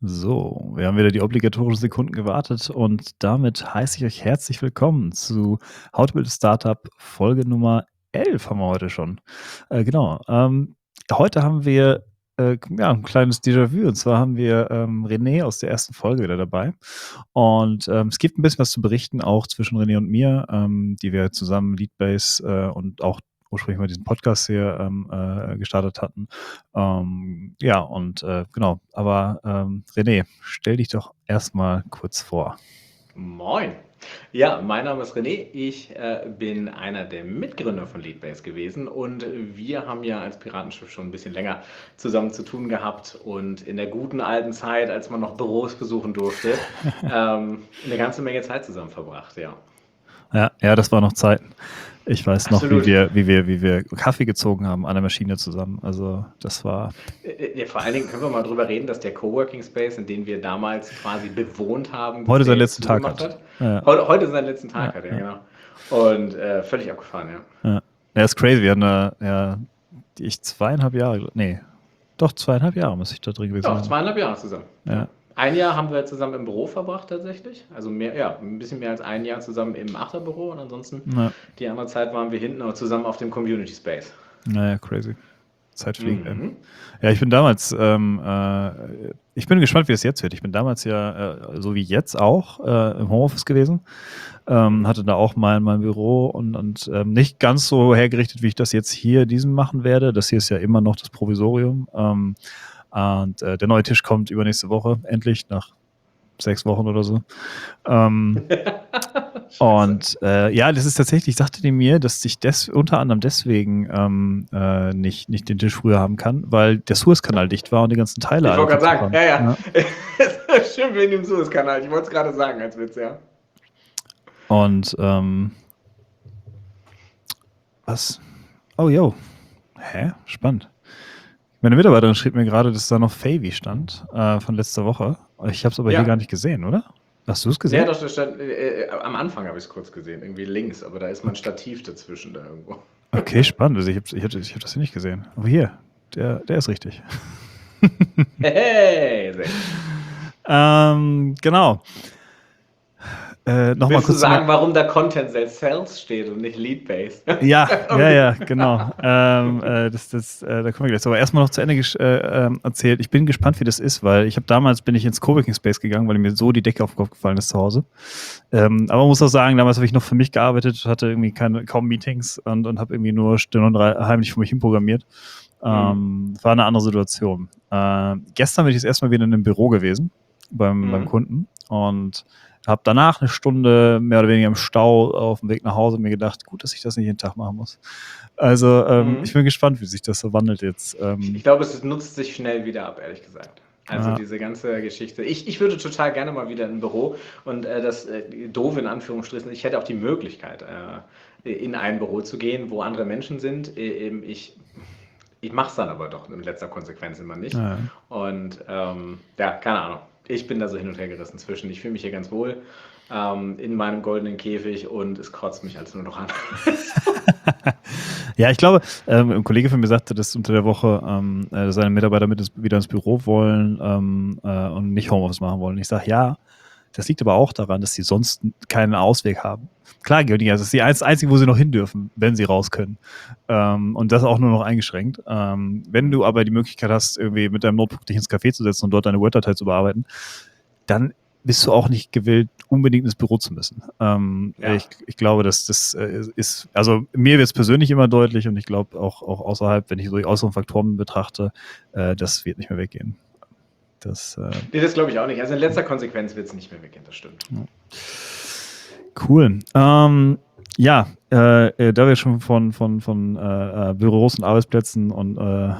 So, wir haben wieder die obligatorischen Sekunden gewartet und damit heiße ich euch herzlich willkommen zu How to Build a Startup Folge Nummer 11 haben wir heute schon. Genau. Heute haben wir ein kleines Déjà-vu und zwar haben wir René aus der ersten Folge wieder dabei und es gibt ein bisschen was zu berichten, auch zwischen René und mir, die wir zusammen Leadbase und auch ursprünglich mal diesen Podcast hier gestartet hatten. Genau. Aber René, stell dich doch erstmal kurz vor. Moin. Ja, mein Name ist René. Ich bin einer der Mitgründer von Leadbase gewesen und wir haben ja als Piratenschiff schon ein bisschen länger zusammen zu tun gehabt und in der guten alten Zeit, als man noch Büros besuchen durfte, eine ganze Menge Zeit zusammen verbracht, ja. Ja, das war noch Zeiten. Ich weiß noch, Absolut. wie wir Kaffee gezogen haben an der Maschine zusammen. Also das war. Ja, vor allen Dingen können wir mal drüber reden, dass der Coworking Space, in den wir damals quasi bewohnt haben, dass Heute der seinen jetzt letzten Tag zugemacht hat. hat. Ja, Heute seinen letzten Tag ja, hat, ja, ja, genau. Und völlig abgefahren, ja. ja. Ja, ist crazy. Wir haben ich 2,5 Jahre, nee, doch 2,5 Jahre muss ich da drin gewesen Doch, sein. 2,5 Jahre zusammen. Ja. Ja. Ein Jahr haben wir zusammen im Büro verbracht tatsächlich. Also mehr, ja, ein bisschen mehr als ein Jahr zusammen im Achterbüro und ansonsten Ja. die andere Zeit waren wir hinten auch zusammen auf dem Community Space. Naja, crazy. Zeit fliegt, ey. Mhm. Ja, ich bin damals, ich bin gespannt, wie es jetzt wird. Ich bin damals ja, so wie jetzt auch, im Homeoffice gewesen. Hatte da auch mein Büro und nicht ganz so hergerichtet, wie ich das jetzt hier diesem machen werde. Das hier ist ja immer noch das Provisorium. Und der neue Tisch kommt übernächste Woche, endlich, nach 6 Wochen oder so. Ja, das ist tatsächlich, sagte die mir, dass ich unter anderem deswegen nicht den Tisch früher haben kann, weil der Suezkanal dicht war und die ganzen Teile Ich alle wollte gerade kaputt sagen, waren. ja. Stimmt wegen dem Suezkanal. Ich wollte es gerade sagen als Witz, ja. Und was? Oh, yo. Hä? Spannend. Meine Mitarbeiterin schrieb mir gerade, dass da noch Favy stand von letzter Woche. Ich habe es aber hier gar nicht gesehen, oder? Hast du es gesehen? Ja, doch, das stand, am Anfang habe ich es kurz gesehen, irgendwie links, aber da ist mein Stativ dazwischen da irgendwo. Okay, spannend. Also ich hab das hier nicht gesehen. Aber hier, der ist richtig. Hey, sehr gut. Genau. Noch mal Willst du kurz sagen, warum da Content Sales steht und nicht Leadbase? Ja, genau. Da kommen wir gleich. Aber erstmal noch zu Ende erzählt. Ich bin gespannt, wie das ist, weil damals bin ich ins Coworking Space gegangen, weil mir so die Decke auf den Kopf gefallen ist zu Hause. Aber man muss auch sagen, damals habe ich noch für mich gearbeitet, hatte irgendwie kaum Meetings und habe irgendwie nur still und heimlich für mich hin programmiert. War eine andere Situation. Gestern bin ich das erstmal wieder in einem Büro gewesen beim Kunden und habe danach eine Stunde mehr oder weniger im Stau auf dem Weg nach Hause mir gedacht, gut, dass ich das nicht jeden Tag machen muss. Also ich bin gespannt, wie sich das so wandelt jetzt. Ich glaube, es nutzt sich schnell wieder ab, ehrlich gesagt. Also diese ganze Geschichte. Ich würde total gerne mal wieder in ein Büro und das doof in Anführungsstrichen, ich hätte auch die Möglichkeit, in ein Büro zu gehen, wo andere Menschen sind. Ich mache es dann aber doch in letzter Konsequenz immer nicht. Ja. Und keine Ahnung. Ich bin da so hin und her gerissen zwischen. Ich fühle mich hier ganz wohl in meinem goldenen Käfig und es kotzt mich als nur noch an. Ja, ich glaube, ein Kollege von mir sagte, dass unter der Woche seine Mitarbeiter wieder ins Büro wollen und nicht Homeoffice machen wollen. Ich sage, ja, das liegt aber auch daran, dass sie sonst keinen Ausweg haben. Klar, Georgi, das ist das Einzige, wo sie noch hin dürfen, wenn sie raus können. Und das auch nur noch eingeschränkt. Wenn du aber die Möglichkeit hast, irgendwie mit deinem Notebook dich ins Café zu setzen und dort deine Word-Datei zu bearbeiten, dann bist du auch nicht gewillt, unbedingt ins Büro zu müssen. Ich glaube, dass das ist, also mir wird es persönlich immer deutlich und ich glaube auch außerhalb, wenn ich so die äußeren Faktoren betrachte, das wird nicht mehr weggehen. Nee, das glaube ich auch nicht. Also in letzter Konsequenz wird es nicht mehr weggehen, das stimmt. Cool. Da wir schon von Büros und Arbeitsplätzen und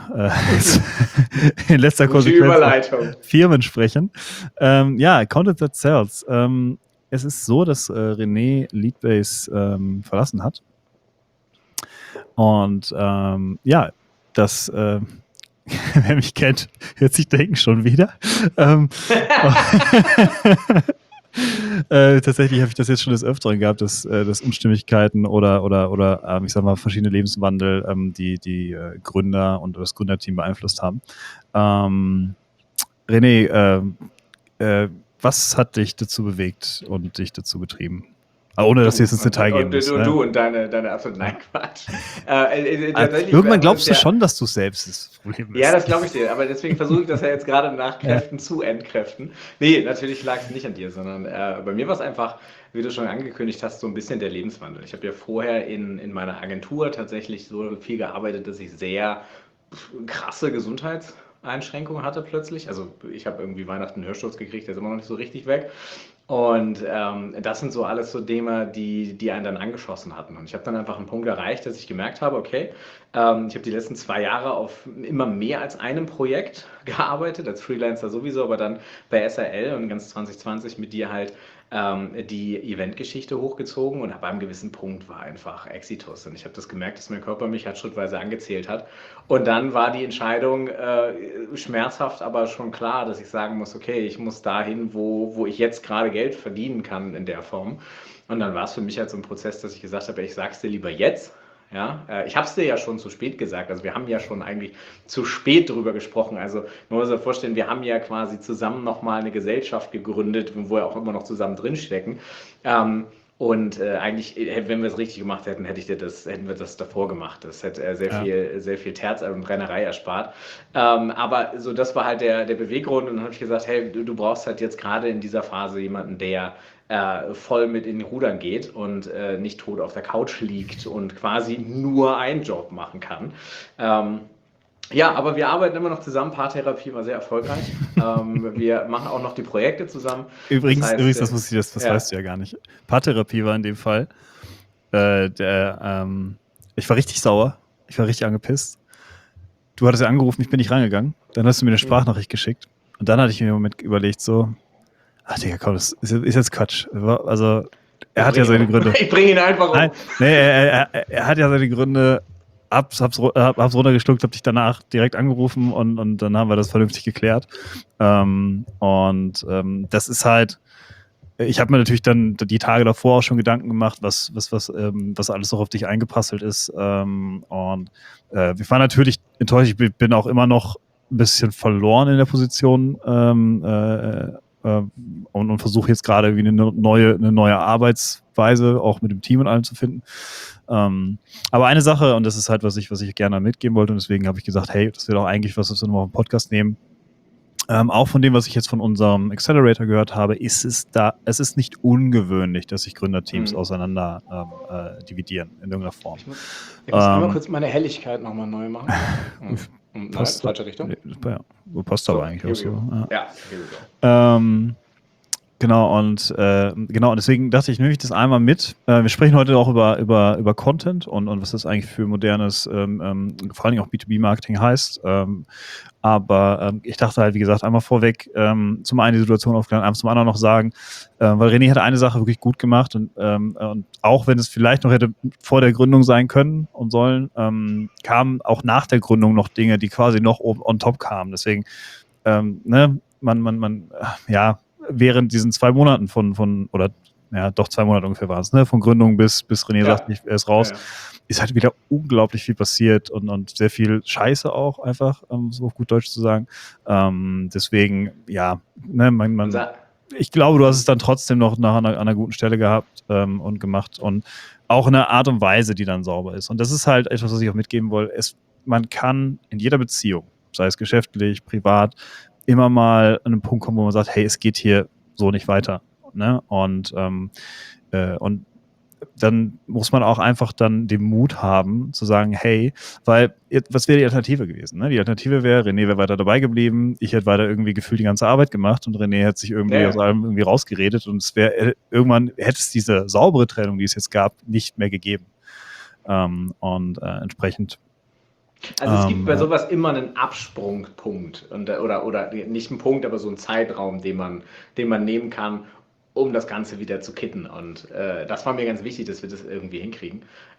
in letzter Konsequenz Firmen sprechen. Content that sells. Es ist so, dass René Leadbase verlassen hat. Und das wer mich kennt, hört sich denken schon wieder. Tatsächlich habe ich das jetzt schon des Öfteren gehabt, dass Unstimmigkeiten oder ich sag mal verschiedene Lebenswandel die Gründer und das Gründerteam beeinflusst haben. René, was hat dich dazu bewegt und dich dazu getrieben? Ohne, dass du jetzt ins Detail gehen musst. Du und deine absolut, nein, Quatsch. Tatsächlich, irgendwann glaubst du schon, dass du selbst das Problem bist. Ja, das glaube ich dir, aber deswegen versuche ich das ja jetzt gerade nach Kräften zu entkräften. Nee, natürlich lag es nicht an dir, sondern bei mir war es einfach, wie du schon angekündigt hast, so ein bisschen der Lebenswandel. Ich habe ja vorher in meiner Agentur tatsächlich so viel gearbeitet, dass ich sehr krasse Gesundheitseinschränkungen hatte plötzlich. Also ich habe irgendwie Weihnachten einen Hörsturz gekriegt, der ist immer noch nicht so richtig weg. Und das sind so alles so Themen, die einen dann angeschossen hatten. Und ich habe dann einfach einen Punkt erreicht, dass ich gemerkt habe, okay, ich habe die letzten 2 Jahre auf immer mehr als einem Projekt gearbeitet, als Freelancer sowieso, aber dann bei SRL und ganz 2020 mit dir halt die Eventgeschichte hochgezogen und ab einem gewissen Punkt war einfach Exitus. Und ich habe das gemerkt, dass mein Körper mich halt schrittweise angezählt hat. Und dann war die Entscheidung schmerzhaft, aber schon klar, dass ich sagen muss, okay, ich muss dahin, wo ich jetzt gerade Geld verdienen kann in der Form. Und dann war es für mich halt so ein Prozess, dass ich gesagt habe, ich sag's dir lieber jetzt. Ja, ich habe es dir ja schon zu spät gesagt. Also wir haben ja schon eigentlich zu spät drüber gesprochen. Also man muss sich vorstellen, wir haben ja quasi zusammen nochmal eine Gesellschaft gegründet, wo wir auch immer noch zusammen drinstecken. Und eigentlich, wenn wir es richtig gemacht hätten, hätten wir das davor gemacht. Das hätte sehr viel Terz und Brennerei erspart. Aber so, das war halt der Beweggrund. Und dann habe ich gesagt, hey, du brauchst halt jetzt gerade in dieser Phase jemanden, der voll mit in den Rudern geht und nicht tot auf der Couch liegt und quasi nur einen Job machen kann. Ja, aber wir arbeiten immer noch zusammen. Paartherapie war sehr erfolgreich. Wir machen auch noch die Projekte zusammen. Übrigens, das weißt du ja gar nicht. Paartherapie war in dem Fall, ich war richtig sauer. Ich war richtig angepisst. Du hattest ja angerufen, ich bin nicht rangegangen. Dann hast du mir eine Sprachnachricht geschickt. Und dann hatte ich mir im Moment überlegt, so, ach Digga, komm, das ist jetzt Quatsch. Also, er hat ja seine Gründe. Ich bringe ihn einfach um. Er hat ja seine Gründe. Hab's runtergeschluckt, hab dich danach direkt angerufen und dann haben wir das vernünftig geklärt. Das ist halt, ich habe mir natürlich dann die Tage davor auch schon Gedanken gemacht, was alles noch auf dich eingepasselt ist. Wir waren natürlich enttäuscht. Ich bin auch immer noch ein bisschen verloren in der Position und versuche jetzt gerade irgendwie eine neue Arbeitsweise auch mit dem Team und allem zu finden. Aber eine Sache, und das ist halt, was ich gerne mitgeben wollte, und deswegen habe ich gesagt, hey, das wäre doch eigentlich was wir noch auf den Podcast nehmen. Auch von dem, was ich jetzt von unserem Accelerator gehört habe, es ist nicht ungewöhnlich, dass sich Gründerteams auseinander dividieren in irgendeiner Form. Ich muss einmal kurz meine Helligkeit nochmal neu machen. Passt, falsche Richtung. Ja, passt aber eigentlich auch so. Ja, here we go. Genau, und deswegen dachte ich, nehme ich das einmal mit. Wir sprechen heute auch über Content und was das eigentlich für modernes, vor allen Dingen auch B2B-Marketing heißt. Aber ich dachte halt, wie gesagt, einmal vorweg zum einen die Situation aufklären, zum anderen noch sagen, weil René hat eine Sache wirklich gut gemacht und auch wenn es vielleicht noch hätte vor der Gründung sein können und sollen, kamen auch nach der Gründung noch Dinge, die quasi noch on top kamen. Deswegen, während diesen 2 Monaten oder doch 2 Monate ungefähr waren es, ne? Von Gründung bis René sagt, er ist raus, ist halt wieder unglaublich viel passiert und sehr viel Scheiße auch einfach, so auf gut Deutsch zu sagen. Deswegen, ja, ne, ich glaube, du hast es dann trotzdem noch an einer guten Stelle gehabt und gemacht und auch in einer Art und Weise, die dann sauber ist. Und das ist halt etwas, was ich auch mitgeben wollte. Man kann in jeder Beziehung, sei es geschäftlich, privat, immer mal an einen Punkt kommen, wo man sagt, hey, es geht hier so nicht weiter. Ne? Und dann muss man auch einfach dann den Mut haben, zu sagen, hey, weil, was wäre die Alternative gewesen? Ne? Die Alternative wäre, René wäre weiter dabei geblieben, ich hätte weiter irgendwie gefühlt die ganze Arbeit gemacht und René hätte sich irgendwie aus allem irgendwie rausgeredet und irgendwann hätte es diese saubere Trennung, die es jetzt gab, nicht mehr gegeben. Entsprechend also es gibt bei sowas immer einen Absprungpunkt oder nicht einen Punkt, aber so einen Zeitraum, den man nehmen kann, um das Ganze wieder zu kitten. Und das war mir ganz wichtig, dass wir das irgendwie hinkriegen.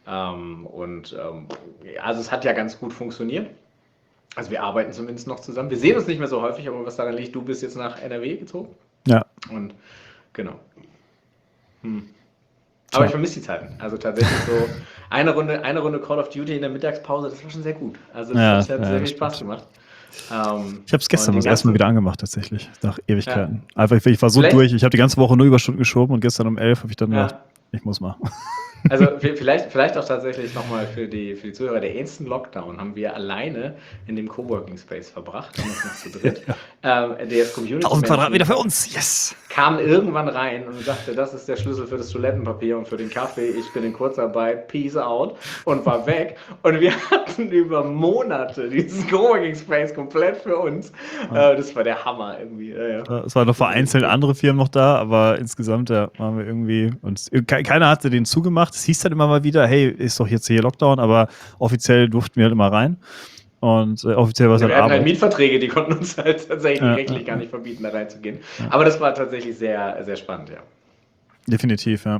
Also es hat ja ganz gut funktioniert. Also wir arbeiten zumindest noch zusammen. Wir sehen uns nicht mehr so häufig, aber was daran liegt, du bist jetzt nach NRW gezogen. Ja. Und genau. Aber ich vermisse die Zeiten. Also tatsächlich so eine Runde Call of Duty in der Mittagspause, das war schon sehr gut. Also das hat sehr viel Spaß gemacht. Ich habe es Und gestern den das erste Mal ganzen, wieder angemacht, tatsächlich. Nach ja, Ewigkeiten. Einfach, ich war so vielleicht, durch. Ich habe die ganze Woche nur Überstunden geschoben und gestern um 11 habe ich dann gedacht, ja. ich muss mal. Also vielleicht auch tatsächlich nochmal für die Zuhörer, der ersten Lockdown haben wir alleine in dem Coworking Space verbracht, damals noch zu dritt. Ja. Das Community 1000 Quadratmeter Management für uns, yes! kam irgendwann rein und sagte, das ist der Schlüssel für das Toilettenpapier und für den Kaffee, ich bin in Kurzarbeit, peace out und war weg. Und wir hatten über Monate dieses Coworking Space komplett für uns. Ja. Das war der Hammer irgendwie. Ja, ja. Es waren noch Das ist echt vereinzelt cool. andere Firmen noch da, aber insgesamt ja, waren wir irgendwie. Und keiner hatte den zugemacht. Es hieß dann immer mal wieder, hey, ist doch jetzt hier Lockdown, aber offiziell durften wir halt immer rein. Und offiziell war es Ja, halt wir hatten halt Arbeit. Mietverträge, die konnten uns halt tatsächlich Ja, rechtlich gar nicht verbieten, da reinzugehen. ja. Aber das war tatsächlich sehr, sehr spannend, ja. Definitiv, ja.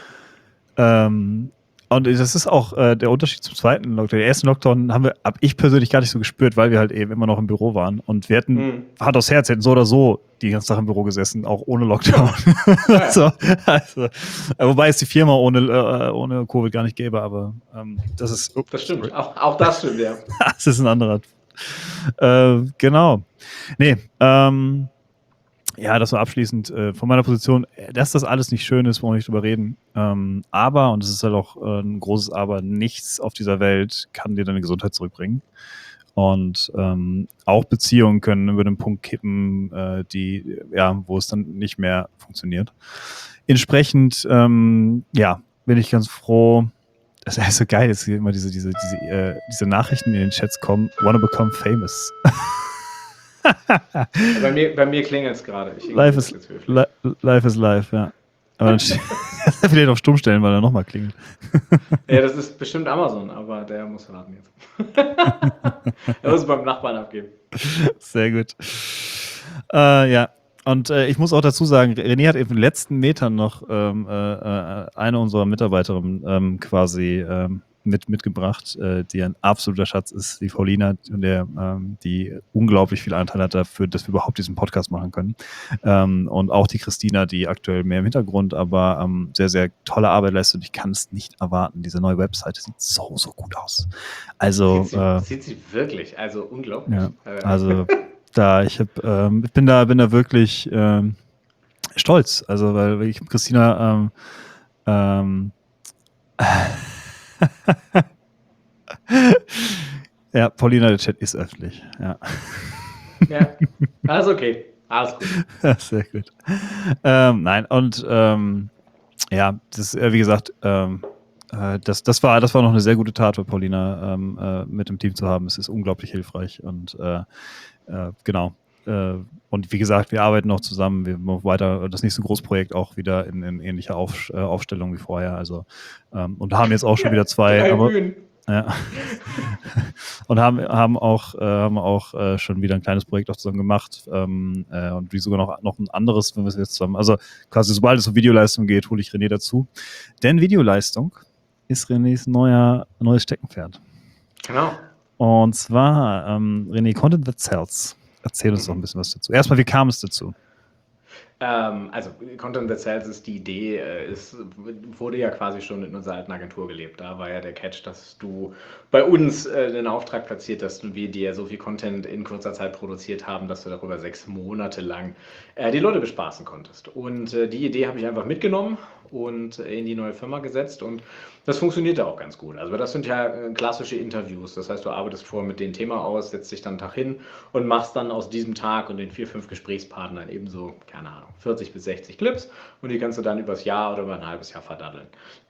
Und das ist auch der Unterschied zum zweiten Lockdown. Den ersten Lockdown habe ich persönlich gar nicht so gespürt, weil wir halt eben immer noch im Büro waren. Und wir hätten, Hm. Hand aufs Herz, hätten so oder so die ganze Tag im Büro gesessen, auch ohne Lockdown. Ja, ja. so, also, wobei es die Firma ohne Covid gar nicht gäbe, aber das ist, Das stimmt. sorry. Auch das stimmt, ja. Das ist ein anderer. Genau. Nee, ja, das war abschließend von meiner Position, dass das alles nicht schön ist, wollen wir nicht drüber reden. Aber, und das ist halt auch ein großes Aber, nichts auf dieser Welt kann dir deine Gesundheit zurückbringen. Und auch Beziehungen können über den Punkt kippen, wo es dann nicht mehr funktioniert. Entsprechend, ja, bin ich ganz froh. Das ist so geil, dass hier immer diese Nachrichten in den Chats kommen. Wanna become famous. Bei mir klingelt es gerade. Ich Life ignoriere das is, jetzt höflich. life is life, ja. Aber dann vielleicht auf stumm stellen, weil er nochmal klingelt. Ja, das ist bestimmt Amazon, aber der muss warten jetzt. Er muss es beim Nachbarn abgeben. Sehr gut. Ja, und ich muss auch dazu sagen, René hat in den letzten Metern noch eine unserer Mitarbeiterinnen quasi mitgebracht, die ein absoluter Schatz ist, die Paulina, die unglaublich viel Anteil hat dafür, dass wir überhaupt diesen Podcast machen können. Und auch die Christina, die aktuell mehr im Hintergrund, aber sehr, sehr tolle Arbeit leistet. Und ich kann es nicht erwarten. Diese neue Webseite sieht so, so gut aus. Also, Sieht sie wirklich, also unglaublich. ja, also ich bin da wirklich stolz. Also, weil ich Christina ja, Paulina, der Chat ist öffentlich. Ja. Ja, alles okay. Alles gut. Sehr gut. Nein, und ja, das, wie gesagt, das war noch eine sehr gute Tat für Paulina mit dem Team zu haben. Es ist unglaublich hilfreich und genau. Und wie gesagt, wir arbeiten noch zusammen. Wir machen weiter das nächste Großprojekt auch wieder in ähnlicher Aufstellung wie vorher. Also und haben jetzt auch schon wieder zwei. 3 Aber, Bühnen. ja. Und haben auch schon wieder ein kleines Projekt auch zusammen gemacht und wie sogar noch ein anderes, wenn wir es jetzt zusammen. Also quasi sobald es um Videoleistung geht, hole ich René dazu. Denn Videoleistung ist Renés neues Steckenpferd. Genau. Und zwar René, Content that sells. Erzähl uns doch ein bisschen was dazu. Erstmal, wie kam es dazu? Also Content that Sells ist die Idee, wurde ja quasi schon in unserer alten Agentur gelebt. Da war ja der Catch, dass du bei uns den Auftrag platziert hast und wir dir so viel Content in kurzer Zeit produziert haben, dass du darüber 6 Monate lang die Leute bespaßen konntest. Und die Idee habe ich einfach mitgenommen und in die neue Firma gesetzt und das funktionierte auch ganz gut. Also das sind ja klassische Interviews. Das heißt, du arbeitest vorher mit dem Thema aus, setzt dich dann einen Tag hin und machst dann aus diesem Tag und den 4, 5 Gesprächspartnern ebenso, keine Ahnung, 40 bis 60 Clips und die kannst du dann übers Jahr oder über ein halbes Jahr verdaddeln.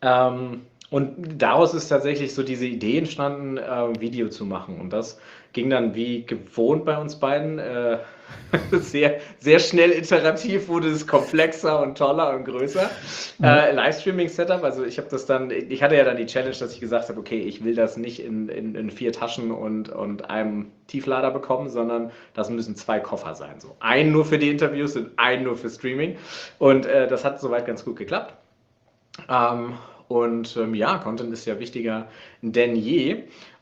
Und daraus ist tatsächlich so diese Idee entstanden, Video zu machen. Und das ging dann wie gewohnt bei uns beiden. Sehr, sehr schnell iterativ wurde es komplexer und toller und größer. Livestreaming-Setup, also ich hatte ja dann die Challenge, dass ich gesagt habe, okay, ich will das nicht in 4 Taschen und einem Tieflader bekommen, sondern das müssen 2 Koffer sein. So. Einen nur für die Interviews und einen nur für Streaming. Und das hat soweit ganz gut geklappt. Ja, Content ist ja wichtiger denn je.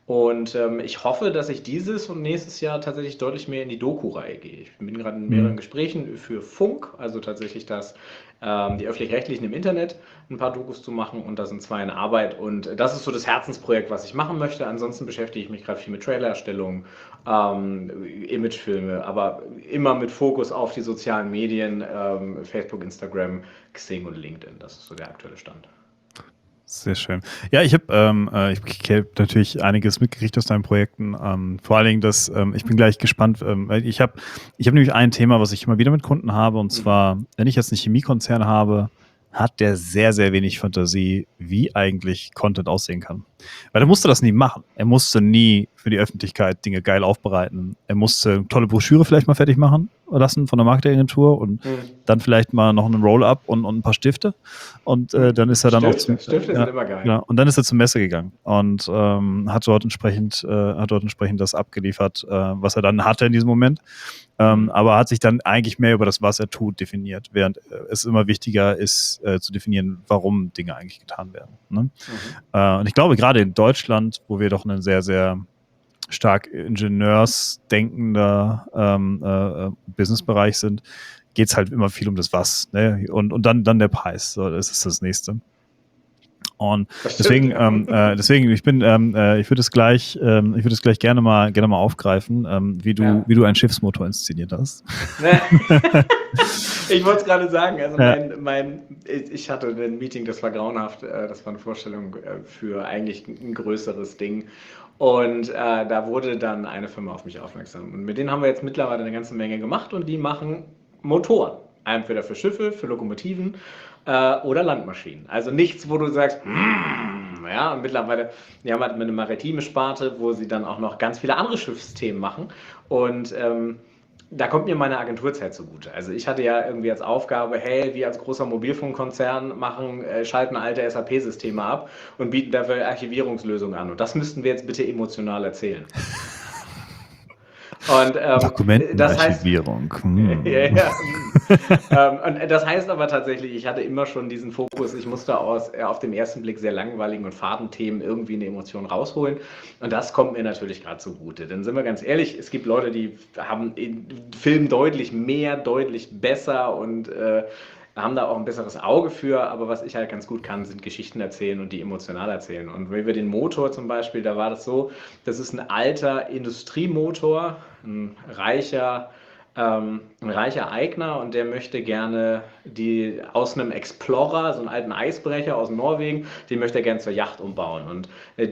Und ich hoffe, dass ich dieses und nächstes Jahr tatsächlich deutlich mehr in die Doku-Reihe gehe. Ich bin gerade in mehreren Mhm. Gesprächen für Funk, also tatsächlich die Öffentlich-Rechtlichen im Internet ein paar Dokus zu machen, und da sind 2 in Arbeit, und das ist so das Herzensprojekt, was ich machen möchte. Ansonsten beschäftige ich mich gerade viel mit Trailererstellung, Imagefilme, aber immer mit Fokus auf die sozialen Medien, Facebook, Instagram, Xing und LinkedIn. Das ist so der aktuelle Stand. Sehr schön. Ja, ich habe ich hab natürlich einiges mitgekriegt aus deinen Projekten. Vor allen Dingen, ich bin gleich gespannt, weil ich hab nämlich ein Thema, was ich immer wieder mit Kunden habe, und Mhm. zwar, wenn ich jetzt einen Chemiekonzern habe, hat der sehr, sehr wenig Fantasie, wie eigentlich Content aussehen kann. Weil er musste das nie machen. Er musste nie für die Öffentlichkeit Dinge geil aufbereiten. Er musste eine tolle Broschüre vielleicht mal fertig machen lassen von der Marketingagentur und Mhm. dann vielleicht mal noch einen Roll-up und ein paar Stifte. Und dann ist er dann auch Stifte sind immer geil. ja, und dann ist er zur Messe gegangen und hat dort entsprechend das abgeliefert, was er dann hatte in diesem Moment. Aber hat sich dann eigentlich mehr über das, was er tut, definiert, während es immer wichtiger ist, zu definieren, warum Dinge eigentlich getan werden. Ne? Und ich glaube, gerade in Deutschland, wo wir doch einen sehr, sehr stark ingenieursdenkender Businessbereich sind, geht es halt immer viel um das Was. Ne? Und dann der Preis. So, das ist das Nächste. Und Das stimmt, deswegen, ja. ich würde es gleich gerne mal aufgreifen, Ja. wie du einen Schiffsmotor inszeniert hast. Ich wollte es gerade sagen, also Ja. ich hatte ein Meeting, das war grauenhaft, das war eine Vorstellung für eigentlich ein größeres Ding, und da wurde dann eine Firma auf mich aufmerksam, und mit denen haben wir jetzt mittlerweile eine ganze Menge gemacht, und die machen Motoren, entweder für Schiffe, für Lokomotiven oder Landmaschinen. Also nichts, wo du sagst, ja, und mittlerweile, die haben halt eine maritime Sparte, wo sie dann auch noch ganz viele andere Schiffsthemen machen, und da kommt mir meine Agenturzeit zugute. Also ich hatte ja irgendwie als Aufgabe, hey, wir als großer Mobilfunkkonzern schalten alte SAP-Systeme ab und bieten dafür Archivierungslösungen an. Und das müssten wir jetzt bitte emotional erzählen. Und das heißt, Dokumentenarchivierung. ja, ja, und das heißt aber tatsächlich, ich hatte immer schon diesen Fokus, ich musste aus auf den ersten Blick sehr langweiligen und faden Themen irgendwie eine Emotion rausholen. Und das kommt mir natürlich gerade zugute. Denn sind wir ganz ehrlich, es gibt Leute, die haben in Film deutlich mehr, deutlich besser und haben da auch ein besseres Auge für. Aber was ich halt ganz gut kann, sind Geschichten erzählen und die emotional erzählen. Und wenn wir den Motor zum Beispiel, da war das so, das ist ein alter Industriemotor, ein reicher Eigner, und der möchte gerne aus einem Explorer, so einen alten Eisbrecher aus Norwegen, den möchte er gerne zur Yacht umbauen. Und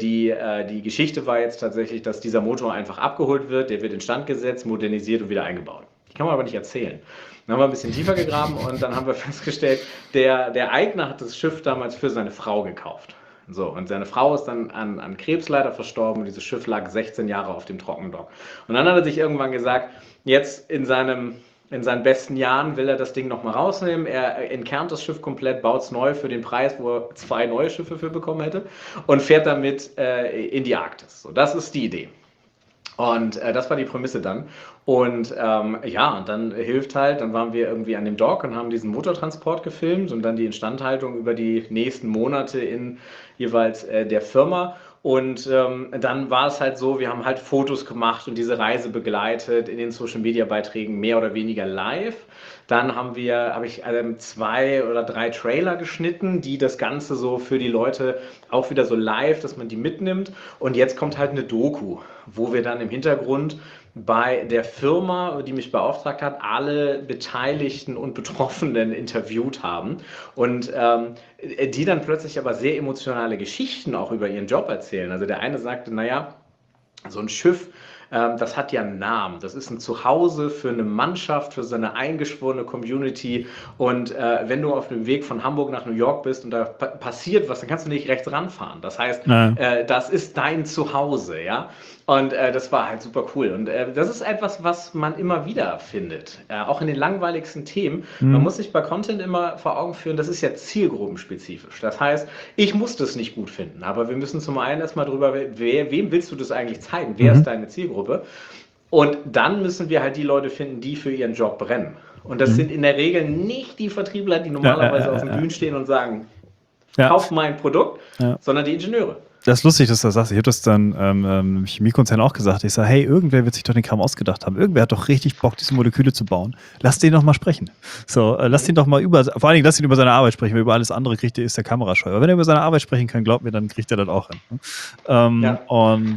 die Geschichte war jetzt tatsächlich, dass dieser Motor einfach abgeholt wird, der wird instand gesetzt, modernisiert und wieder eingebaut. Die kann man aber nicht erzählen. Dann haben wir ein bisschen tiefer gegraben, und dann haben wir festgestellt, der Eigner hat das Schiff damals für seine Frau gekauft. So, und seine Frau ist dann an Krebs leider verstorben, und dieses Schiff lag 16 Jahre auf dem Trockendock. Und dann hat er sich irgendwann gesagt, jetzt in seinen besten Jahren will er das Ding nochmal rausnehmen. Er entkernt das Schiff komplett, baut es neu für den Preis, wo er 2 neue Schiffe für bekommen hätte, und fährt damit in die Arktis. So, das ist die Idee. Und das war die Prämisse dann. Und ja, und dann hilft halt, dann waren wir irgendwie an dem Dock und haben diesen Motortransport gefilmt und dann die Instandhaltung über die nächsten Monate in jeweils der Firma. Und dann war es halt so, wir haben halt Fotos gemacht und diese Reise begleitet in den Social Media Beiträgen mehr oder weniger live. Dann habe ich 2 oder 3 Trailer geschnitten, die das Ganze so für die Leute auch wieder so live, dass man die mitnimmt. Und jetzt kommt halt eine Doku, wo wir dann im Hintergrund bei der Firma, die mich beauftragt hat, alle Beteiligten und Betroffenen interviewt haben, und die dann plötzlich aber sehr emotionale Geschichten auch über ihren Job erzählen. Also der eine sagte, naja, so ein Schiff, das hat ja einen Namen. Das ist ein Zuhause für eine Mannschaft, für seine eingeschworene Community. Und wenn du auf dem Weg von Hamburg nach New York bist und da passiert was, dann kannst du nicht rechts ranfahren. Das heißt, Ja. das ist dein Zuhause, ja. Und das war halt super cool. Und das ist etwas, was man immer wieder findet. Auch in den langweiligsten Themen. Man Mhm. muss sich bei Content immer vor Augen führen, das ist ja zielgruppenspezifisch. Das heißt, ich muss das nicht gut finden, aber wir müssen zum einen erstmal drüber, wem willst du das eigentlich zeigen? Wer ist Mhm. deine Zielgruppe? Und dann müssen wir halt die Leute finden, die für ihren Job brennen. Und das Mhm. sind in der Regel nicht die Vertriebler, die Ja, normalerweise auf den Bühnen stehen und sagen, ja, kauft mein Produkt, ja. sondern die Ingenieure. Das ist lustig, dass du das sagst. Ich habe das dann im Chemiekonzern auch gesagt. Ich sage, hey, irgendwer wird sich doch den Kram ausgedacht haben. Irgendwer hat doch richtig Bock, diese Moleküle zu bauen. Lass den doch mal sprechen. So, lass ihn Mhm. doch mal vor allen Dingen lass ihn über seine Arbeit sprechen, weil über alles andere ist der kamerascheu. Aber wenn er über seine Arbeit sprechen kann, glaub mir, dann kriegt er das auch hin. Ne? Ja,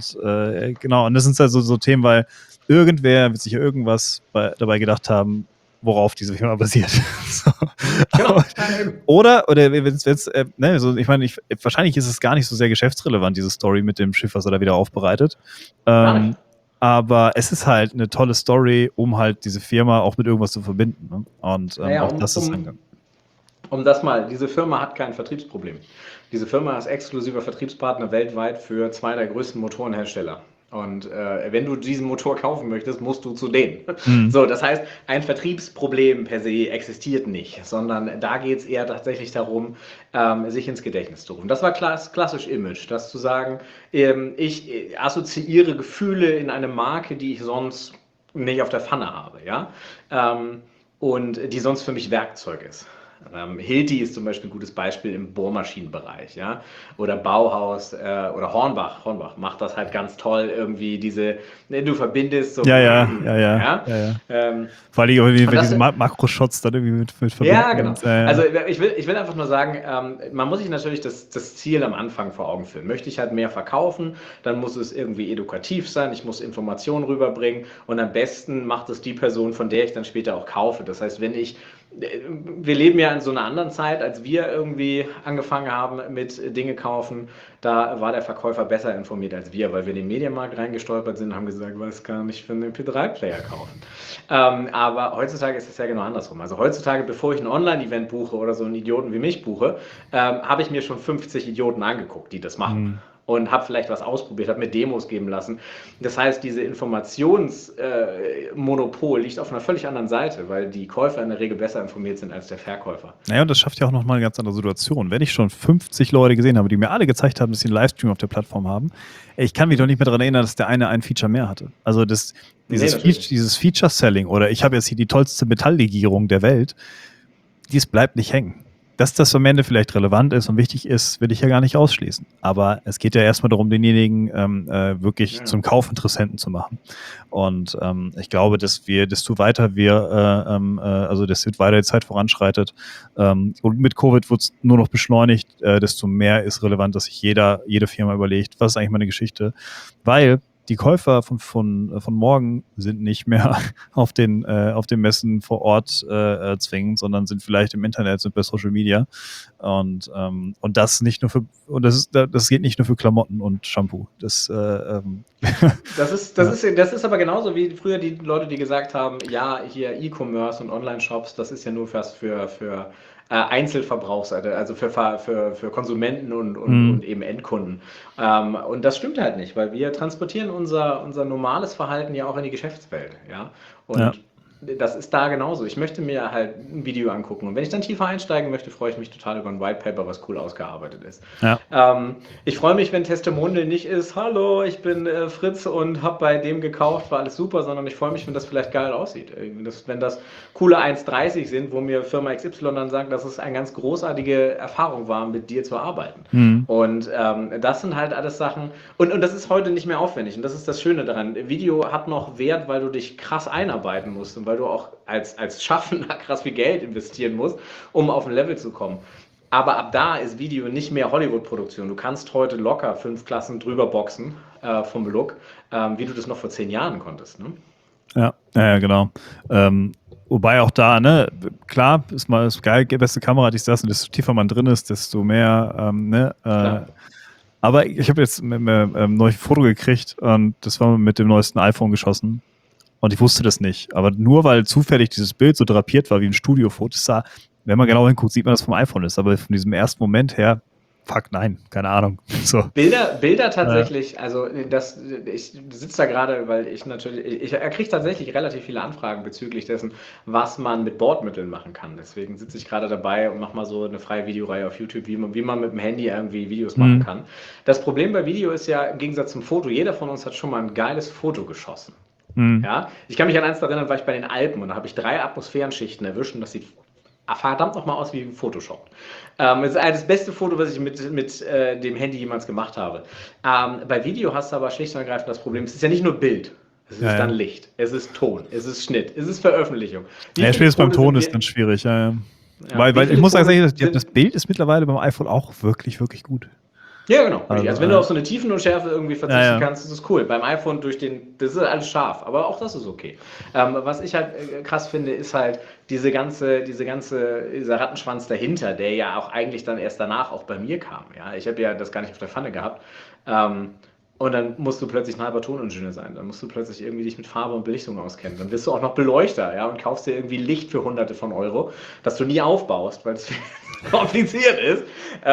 Genau, und das sind halt so Themen, weil irgendwer wird sich ja irgendwas dabei gedacht haben, worauf diese Firma basiert. So. genau. Ja, eben. Oder wenn's, ne, so, ich meine, wahrscheinlich ist es gar nicht so sehr geschäftsrelevant, diese Story mit dem Schiff, was er da wieder aufbereitet. Gar nicht. Aber es ist halt eine tolle Story, um halt diese Firma auch mit irgendwas zu verbinden. Ne? Und Naja, auch das ist ein Gang. um das mal, diese Firma hat kein Vertriebsproblem. Diese Firma ist exklusiver Vertriebspartner weltweit für zwei der größten Motorenhersteller. Und wenn du diesen Motor kaufen möchtest, musst du zu denen. Mhm. So, das heißt, ein Vertriebsproblem per se existiert nicht, sondern da geht es eher tatsächlich darum, sich ins Gedächtnis zu rufen. Das war klassisch Image, das zu sagen, ich assoziiere Gefühle in eine Marke, die ich sonst nicht auf der Pfanne habe, ja, und die sonst für mich Werkzeug ist. Hilti ist zum Beispiel ein gutes Beispiel im Bohrmaschinenbereich, ja, oder Bauhaus oder Hornbach. Hornbach macht das halt ganz toll, irgendwie du verbindest so, ja. Ja. Ähm, Vor allem, und wenn das, diese Makroshots dann irgendwie mit verbinden. ja, genau. Und, Also ich will einfach nur sagen, man muss sich natürlich das Ziel am Anfang vor Augen führen. Möchte ich halt mehr verkaufen, dann muss es irgendwie edukativ sein, ich muss Informationen rüberbringen und am besten macht es die Person, von der ich dann später auch kaufe. Das heißt, wir leben ja in so einer anderen Zeit, als wir irgendwie angefangen haben mit Dinge kaufen, da war der Verkäufer besser informiert als wir, weil wir in den Mediamarkt reingestolpert sind und haben gesagt, was kann ich für einen MP3-Player kaufen? Aber heutzutage ist es ja genau andersrum. Also heutzutage, bevor ich ein Online-Event buche oder so einen Idioten wie mich buche, habe ich mir schon 50 Idioten angeguckt, die das machen. mh. Und habe vielleicht was ausprobiert, habe mir Demos geben lassen. Das heißt, diese Informationsmonopol liegt auf einer völlig anderen Seite, weil die Käufer in der Regel besser informiert sind als der Verkäufer. Naja, und das schafft ja auch nochmal eine ganz andere Situation. Wenn ich schon 50 Leute gesehen habe, die mir alle gezeigt haben, dass sie einen Livestream auf der Plattform haben, ich kann mich doch nicht mehr daran erinnern, dass der eine ein Feature mehr hatte. Also Nee, natürlich. dieses Feature-Selling oder ich habe jetzt hier die tollste Metalllegierung der Welt, dies bleibt nicht hängen. Dass das am Ende vielleicht relevant ist und wichtig ist, will ich ja gar nicht ausschließen. Aber es geht ja erstmal darum, denjenigen wirklich Ja. zum Kaufinteressenten zu machen. Und ich glaube, desto weiter die Zeit voranschreitet und mit Covid wird es nur noch beschleunigt, desto mehr ist relevant, dass sich jede Firma überlegt, was ist eigentlich meine Geschichte, weil die Käufer von morgen sind nicht mehr auf den Messen vor Ort zwingend, sondern sind vielleicht im Internet, sind bei Social Media und das nicht nur das geht nicht nur für Klamotten und Shampoo. Ja. Das ist aber genauso wie früher die Leute, die gesagt haben, ja, hier E-Commerce und Online-Shops, das ist ja nur was für Einzelverbrauchsseite, also für Konsumenten und eben Endkunden. Und das stimmt halt nicht, weil wir transportieren unser normales Verhalten ja auch in die Geschäftswelt. Ja? Ja. Und das ist da genauso. Ich möchte mir halt ein Video angucken. Und wenn ich dann tiefer einsteigen möchte, freue ich mich total über ein White Paper, was cool ausgearbeitet ist. Ja. Ich freue mich, wenn Testimonial nicht ist, hallo, ich bin Fritz und habe bei dem gekauft, war alles super, sondern ich freue mich, wenn das vielleicht geil aussieht. Wenn das coole 1,30 sind, wo mir Firma XY dann sagt, dass es eine ganz großartige Erfahrung war, mit dir zu arbeiten. Und das sind halt alles Sachen, und das ist heute nicht mehr aufwendig. Und das ist das Schöne daran. Video hat noch Wert, weil du dich krass einarbeiten musst und weil du auch als Schaffender krass viel Geld investieren musst, um auf ein Level zu kommen. Aber ab da ist Video nicht mehr Hollywood-Produktion. Du kannst heute locker 5 Klassen drüber boxen vom Look, wie du das noch vor 10 Jahren konntest. Ne? Ja, genau. Wobei auch da, ne, klar, ist geil, beste Kamera, dies, das, und desto tiefer man drin ist, desto mehr, aber ich habe jetzt neues Foto gekriegt und das war mit dem neuesten iPhone geschossen und ich wusste das nicht. Aber nur weil zufällig dieses Bild so drapiert war wie ein Studiofoto, wenn man genau hinguckt, sieht man, dass es vom iPhone ist. Aber von diesem ersten Moment her, fuck, nein, keine Ahnung. So. Bilder tatsächlich, also ich sitze da gerade, weil ich kriege tatsächlich relativ viele Anfragen bezüglich dessen, was man mit Bordmitteln machen kann. Deswegen sitze ich gerade dabei und mache mal so eine freie Videoreihe auf YouTube, wie man mit dem Handy irgendwie Videos machen kann. Das Problem bei Video ist ja, im Gegensatz zum Foto, jeder von uns hat schon mal ein geiles Foto geschossen. Ja? Ich kann mich an eins erinnern, war ich bei den Alpen und da habe ich 3 Atmosphärenschichten erwischt und das sieht verdammt nochmal aus wie Photoshop. Es ist das beste Foto, was ich mit dem Handy jemals gemacht habe. Bei Video hast du aber schlicht und ergreifend das Problem, es ist ja nicht nur Bild. Es Ja, ist dann ja. Licht, es ist Ton, es ist Schnitt, es ist Veröffentlichung. Wie Ja, viele spätestens beim Tode Ton sind ist wir? ganz schwierig, ja, ja. Ja, wie Weil ich viele muss sagen, Tode das sind. Bild ist mittlerweile beim iPhone auch wirklich, wirklich gut. Ja, genau, richtig. Also, Also wenn du auf so eine Tiefenunschärfe irgendwie ja, verzichten ja. kannst, ist es cool. Beim iPhone das ist alles scharf, aber auch das ist okay. Was ich halt krass finde, ist halt dieser Rattenschwanz dahinter, der ja auch eigentlich dann erst danach auch bei mir kam. Ja, ich habe ja das gar nicht auf der Pfanne gehabt. Ähm, und dann musst du plötzlich ein halber Toningenieur sein. Dann musst du plötzlich irgendwie dich mit Farbe und Belichtung auskennen. Dann bist du auch noch Beleuchter, ja, und kaufst dir irgendwie Licht für Hunderte von Euro, das du nie aufbaust, weil es kompliziert ist.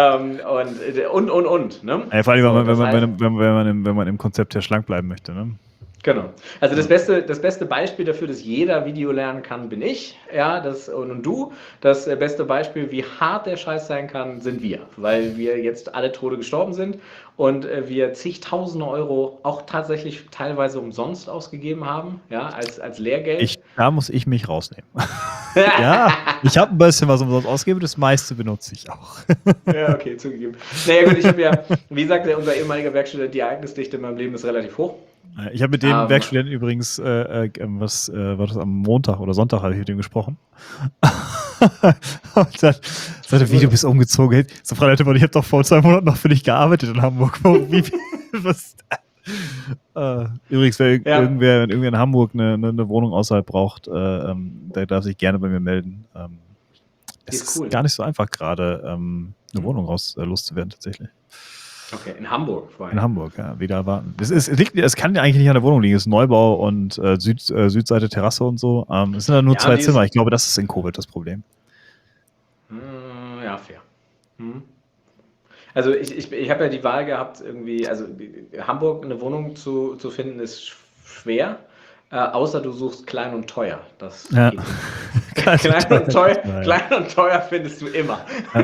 Ne? Ja, vor allem, So, das heißt, wenn man im Konzept ja schlank bleiben möchte, ne? genau. Also Ja. das beste Beispiel dafür, dass jeder Video lernen kann, bin ich, ja, und du. Das beste Beispiel, wie hart der Scheiß sein kann, sind wir, weil wir jetzt alle Tode gestorben sind und wir zigtausende Euro auch tatsächlich teilweise umsonst ausgegeben haben, ja, als Lehrgeld. Da muss ich mich rausnehmen. Ja, ich habe ein bisschen was umsonst ausgegeben, das meiste benutze ich auch. Ja, okay, zugegeben. Naja, gut, ich habe ja, wie sagte unser ehemaliger Werkstudent, die Ereignisdichte in meinem Leben ist relativ hoch. Ich habe mit dem Werkstudenten übrigens, was war das, am Montag oder Sonntag habe ich mit dem gesprochen. Und dann sagte, wie, du bist umgezogen. So, Frau Leitemann, ich habe doch vor 2 Monaten noch für dich gearbeitet in Hamburg. Was? Übrigens, wenn irgendwer in Hamburg eine Wohnung außerhalb braucht, der darf sich gerne bei mir melden. Es ist cool. gar nicht so einfach gerade, eine Wohnung loszuwerden tatsächlich. Okay, in Hamburg vor allem. In Hamburg, ja, wieder erwarten. Es kann ja eigentlich nicht an der Wohnung liegen. Es ist Neubau und Südseite Terrasse und so. Es sind ja nur 2 Zimmer. Ich glaube, das ist in Covid das Problem. Ja, fair. Also ich habe ja die Wahl gehabt, irgendwie, also Hamburg eine Wohnung zu finden, ist schwer. Außer du suchst klein und teuer. Das Ja. geht klein und teuer findest du immer.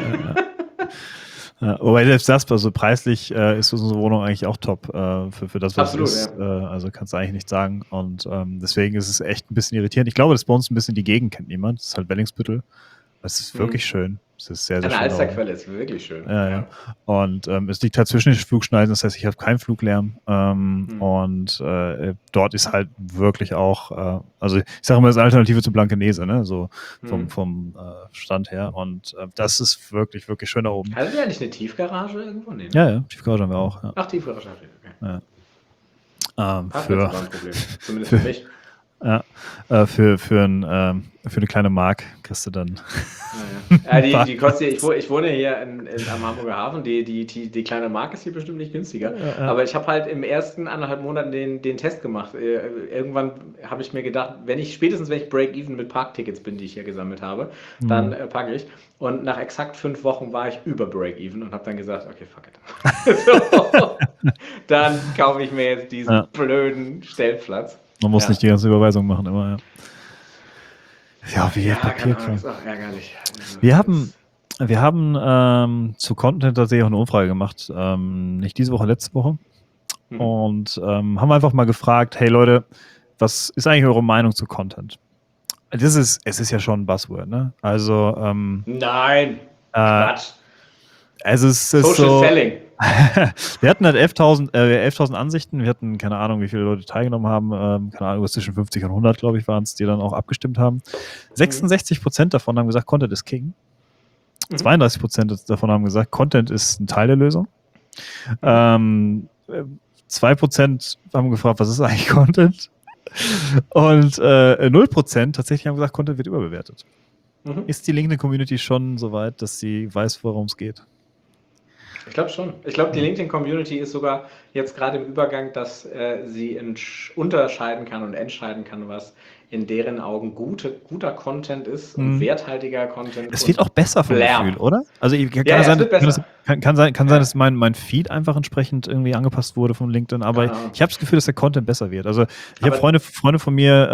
Ja, wobei selbst das, also preislich ist unsere Wohnung eigentlich auch top für das, was Absolut, es ist. ja. Also kannst du eigentlich nicht sagen. Und deswegen ist es echt ein bisschen irritierend. Ich glaube, das bei uns ein bisschen die Gegend kennt niemand. Das ist halt Wellingsbüttel. Es ist wirklich schön. Es ist sehr, sehr schön. Eine Alsterquelle ist wirklich schön. Ja. Und es liegt halt zwischen den Flugschneisen, das heißt, ich habe keinen Fluglärm. Und dort ist halt wirklich auch, also ich sage mal, das ist eine Alternative zu Blankenese, ne? So vom Stand her. Und das ist wirklich, wirklich schön da oben. Hattet ihr eigentlich eine Tiefgarage irgendwo? Nee, ne? Ja, Tiefgarage haben wir auch. Ja. Ach, Tiefgarage, okay. Ja. Für ein Problem. Zumindest für mich. Ja, für eine kleine Mark kriegst du dann. Die kostet, ich wohne hier am Hamburger Hafen, die kleine Mark ist hier bestimmt nicht günstiger. Aber ich habe halt im ersten 1,5 Monaten den Test gemacht. Irgendwann habe ich mir gedacht, spätestens wenn ich Break-Even mit Parktickets bin, die ich hier gesammelt habe, dann packe ich. Und nach exakt 5 Wochen war ich über Break-Even und habe dann gesagt, okay, fuck it. So, dann kaufe ich mir jetzt diesen blöden Stellplatz. Man muss nicht die ganze Überweisung machen, immer, ja. Ja, wie Papierkram. Das ist auch ärgerlich. Wir haben zu Content tatsächlich auch eine Umfrage gemacht. Nicht diese Woche, letzte Woche. Und haben einfach mal gefragt, hey Leute, was ist eigentlich eure Meinung zu Content? Es ist ja schon ein Buzzword, ne? Also, nein, Quatsch. Es ist Social so, Selling. Wir hatten halt 11.000 Ansichten. Wir hatten keine Ahnung, wie viele Leute teilgenommen haben. Keine Ahnung, zwischen 50 und 100, glaube ich, waren es, die dann auch abgestimmt haben. 66% davon haben gesagt, Content ist King. 32% davon haben gesagt, Content ist ein Teil der Lösung. 2% haben gefragt, was ist eigentlich Content? Und 0% tatsächlich haben gesagt, Content wird überbewertet. Ist die LinkedIn-Community schon so weit, dass sie weiß, worum es geht? Ich glaube schon. Ich glaube, die LinkedIn-Community ist sogar jetzt gerade im Übergang, dass sie unterscheiden kann und entscheiden kann, was in deren Augen guter Content ist und werthaltiger Content. Es wird auch besser vom Gefühl, oder? Also kann sein, dass mein Feed einfach entsprechend irgendwie angepasst wurde von LinkedIn, aber ich habe das Gefühl, dass der Content besser wird. Also ich habe Freunde von mir,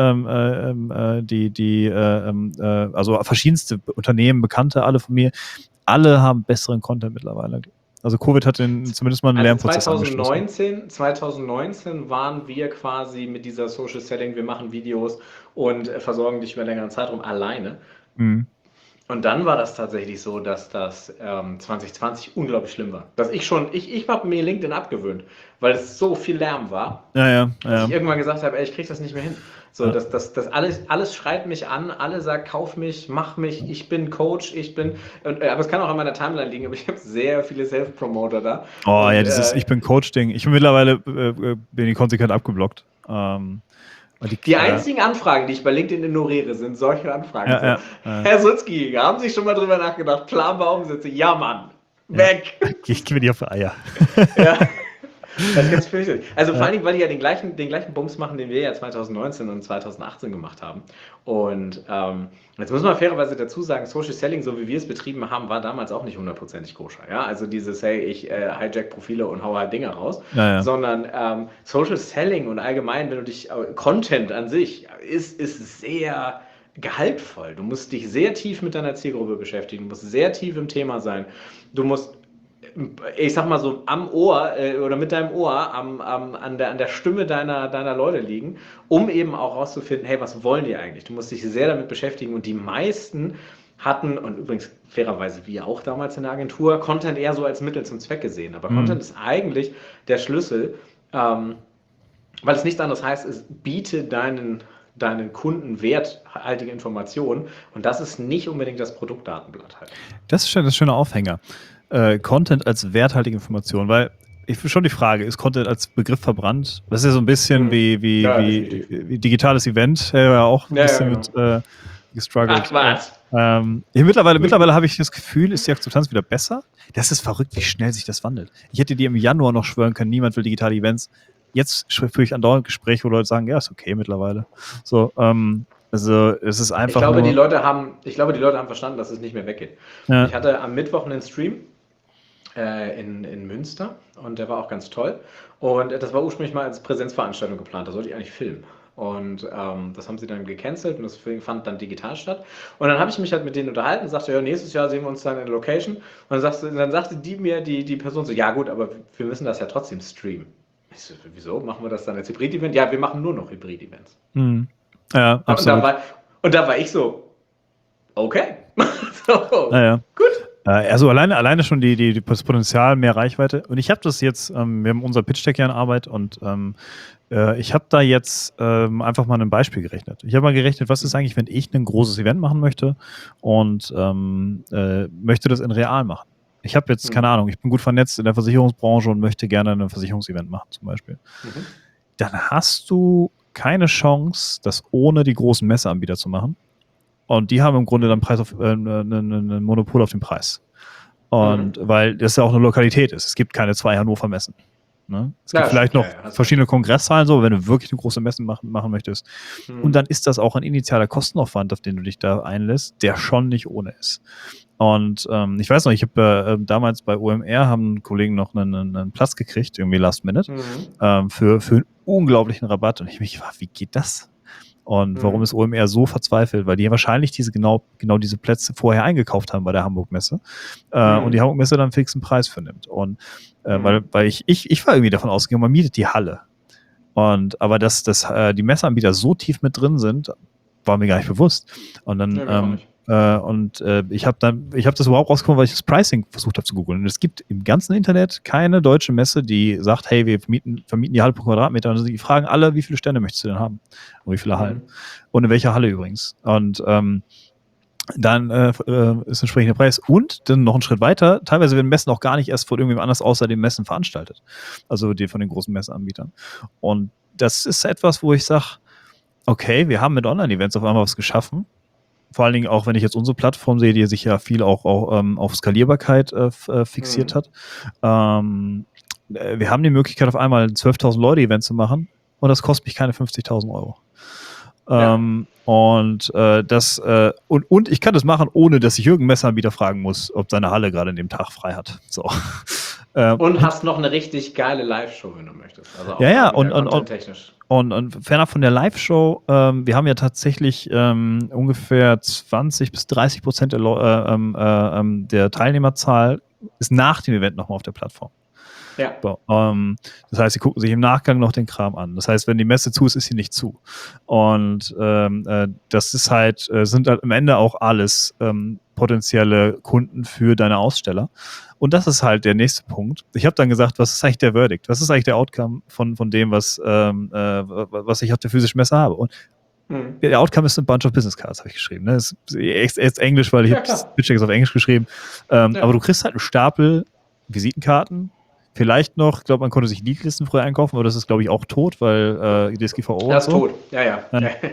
also verschiedenste Unternehmen, Bekannte, alle von mir, alle haben besseren Content mittlerweile. Also Covid hat zumindest mal einen Lernprozess angestoßen. 2019 waren wir quasi mit dieser Social Selling, wir machen Videos und versorgen dich über einen längeren Zeitraum alleine. Und Und dann war das tatsächlich so, dass das 2020 unglaublich schlimm war. Dass ich habe mir LinkedIn abgewöhnt, weil es so viel Lärm war, dass ich Ja. irgendwann gesagt habe, ey, ich krieg das nicht mehr hin. So, Ja. das alles schreit mich an, alle sagt, kauf mich, mach mich, ich bin Coach, aber es kann auch an meiner Timeline liegen, aber ich habe sehr viele Self-Promoter da. Oh ja, Und dieses Ich bin Coach-Ding. Ich bin mittlerweile bin ich konsequent abgeblockt. die einzigen Anfragen, die ich bei LinkedIn ignoriere, sind solche Anfragen. So, Ja. Herr Sutzki, haben Sie schon mal drüber nachgedacht? Planbar Umsätze? Ja, Mann. Weg. Ich gebe dir auf Eier. Ja. Das ist ganz fürchterlich. Also vor allen Dingen, weil die ja den gleichen Bums machen, den wir ja 2019 und 2018 gemacht haben. Und jetzt muss man fairerweise dazu sagen, Social Selling, so wie wir es betrieben haben, war damals auch nicht hundertprozentig koscher. Ja? Also dieses, hey, ich hijack Profile und hau halt Dinger raus. Ja. Sondern Social Selling und allgemein, wenn du dich, Content an sich, ist sehr gehaltvoll. Du musst dich sehr tief mit deiner Zielgruppe beschäftigen, du musst sehr tief im Thema sein. Du musst, ich sag mal so, am Ohr oder mit deinem Ohr an der Stimme deiner Leute liegen, um eben auch rauszufinden, hey, was wollen die eigentlich? Du musst dich sehr damit beschäftigen und die meisten hatten, und übrigens fairerweise wir auch damals in der Agentur, Content eher so als Mittel zum Zweck gesehen. Aber Content ist eigentlich der Schlüssel, weil es nichts anderes heißt, es biete deinen Kunden werthaltige Informationen und das ist nicht unbedingt das Produktdatenblatt halt. Das ist das schöne Aufhänger. Content als werthaltige Information, weil ich finde schon die Frage, ist Content als Begriff verbrannt? Das ist ja so ein bisschen wie digitales Event, ja auch ein bisschen mit gestruggelt. Ach was! Mittlerweile habe ich das Gefühl, ist die Akzeptanz wieder besser. Das ist verrückt, wie schnell sich das wandelt. Ich hätte dir im Januar noch schwören können, niemand will digitale Events. Jetzt führe ich andauernd Gespräche, wo Leute sagen, ja, ist okay mittlerweile. So, also es ist einfach. Ich glaube, die Leute haben verstanden, dass es nicht mehr weggeht. Ja. Ich hatte am Mittwoch einen Stream in Münster und der war auch ganz toll. Und das war ursprünglich mal als Präsenzveranstaltung geplant, da sollte ich eigentlich filmen. Und das haben sie dann gecancelt und das fand dann digital statt. Und dann habe ich mich halt mit denen unterhalten und sagte, ja, nächstes Jahr sehen wir uns dann in der Location. Und dann sagte die Person so, ja gut, aber wir müssen das ja trotzdem streamen. Ich so, wieso? Machen wir das dann als Hybrid-Event? Ja, wir machen nur noch Hybrid-Events. Ja, absolut. Und da war ich so, okay. So, gut. Also alleine schon das Potenzial, mehr Reichweite. Und ich habe das jetzt, wir haben unser Pitch-Deck ja in Arbeit und ich habe da jetzt einfach mal ein Beispiel gerechnet. Ich habe mal gerechnet, was ist eigentlich, wenn ich ein großes Event machen möchte und möchte das in real machen. Ich habe jetzt, keine Ahnung, ich bin gut vernetzt in der Versicherungsbranche und möchte gerne ein Versicherungsevent machen zum Beispiel. Dann hast du keine Chance, das ohne die großen Messeanbieter zu machen. Und die haben im Grunde dann ein Monopol auf den Preis. Und weil das ja auch eine Lokalität ist. Es gibt keine 2 Hannover Messen. Ne? Es gibt vielleicht noch verschiedene Kongresshallen, so, wenn du wirklich eine große Messe machen möchtest. Und dann ist das auch ein initialer Kostenaufwand, auf den du dich da einlässt, der schon nicht ohne ist. Und ich weiß noch, ich habe damals bei OMR haben Kollegen noch einen Platz gekriegt, irgendwie Last Minute, für einen unglaublichen Rabatt. Und ich mich war, wie geht das? Und warum ist OMR so verzweifelt? Weil die wahrscheinlich genau diese Plätze vorher eingekauft haben bei der Hamburg-Messe und die Hamburg-Messe dann einen fixen Preis für nimmt. Und weil ich war irgendwie davon ausgegangen, man mietet die Halle. Aber dass die Messeanbieter so tief mit drin sind, war mir gar nicht bewusst. Und dann ich habe das überhaupt rausgefunden, weil ich das Pricing versucht habe zu googeln. Und es gibt im ganzen Internet keine deutsche Messe, die sagt, hey, wir vermieten die Halle pro Quadratmeter. Und die fragen alle, wie viele Stände möchtest du denn haben? Und wie viele Hallen? Und in welcher Halle übrigens? Und dann ist entsprechend der Preis. Und dann noch einen Schritt weiter, teilweise werden Messen auch gar nicht erst von irgendjemand anders außer den Messen veranstaltet. Also die von den großen Messeanbietern. Und das ist etwas, wo ich sage, okay, wir haben mit Online-Events auf einmal was geschaffen. Vor allen Dingen auch, wenn ich jetzt unsere Plattform sehe, die sich ja viel auch auf Skalierbarkeit fixiert hat. Wir haben die Möglichkeit, auf einmal ein 12.000 Leute-Event zu machen und das kostet mich keine 50.000 Euro. Und ich kann das machen, ohne dass ich irgendeinen Messeanbieter fragen muss, ob seine Halle gerade an dem Tag frei hat. So. Und hast noch eine richtig geile Live-Show, wenn du möchtest. Also auch technisch. Und ferner von der Live-Show, wir haben ja tatsächlich ungefähr 20-30% der Teilnehmerzahl ist nach dem Event nochmal auf der Plattform. Ja. Das heißt, sie gucken sich im Nachgang noch den Kram an. Das heißt, wenn die Messe zu ist, ist sie nicht zu. Und das ist halt, sind halt am Ende auch alles potenzielle Kunden für deine Aussteller. Und das ist halt der nächste Punkt. Ich habe dann gesagt, was ist eigentlich der Verdict? Was ist eigentlich der Outcome von dem, was ich auf der physischen Messe habe? Und der Outcome ist ein bunch of Business Cards, habe ich geschrieben. Ne? Das ist Englisch, weil ich habe das Pitch auf Englisch geschrieben. Aber du kriegst halt einen Stapel Visitenkarten. Vielleicht noch, ich glaube, man konnte sich Leadlisten früher einkaufen, aber das ist, glaube ich, auch tot, weil die DSGVO Das ist und so. tot, ja.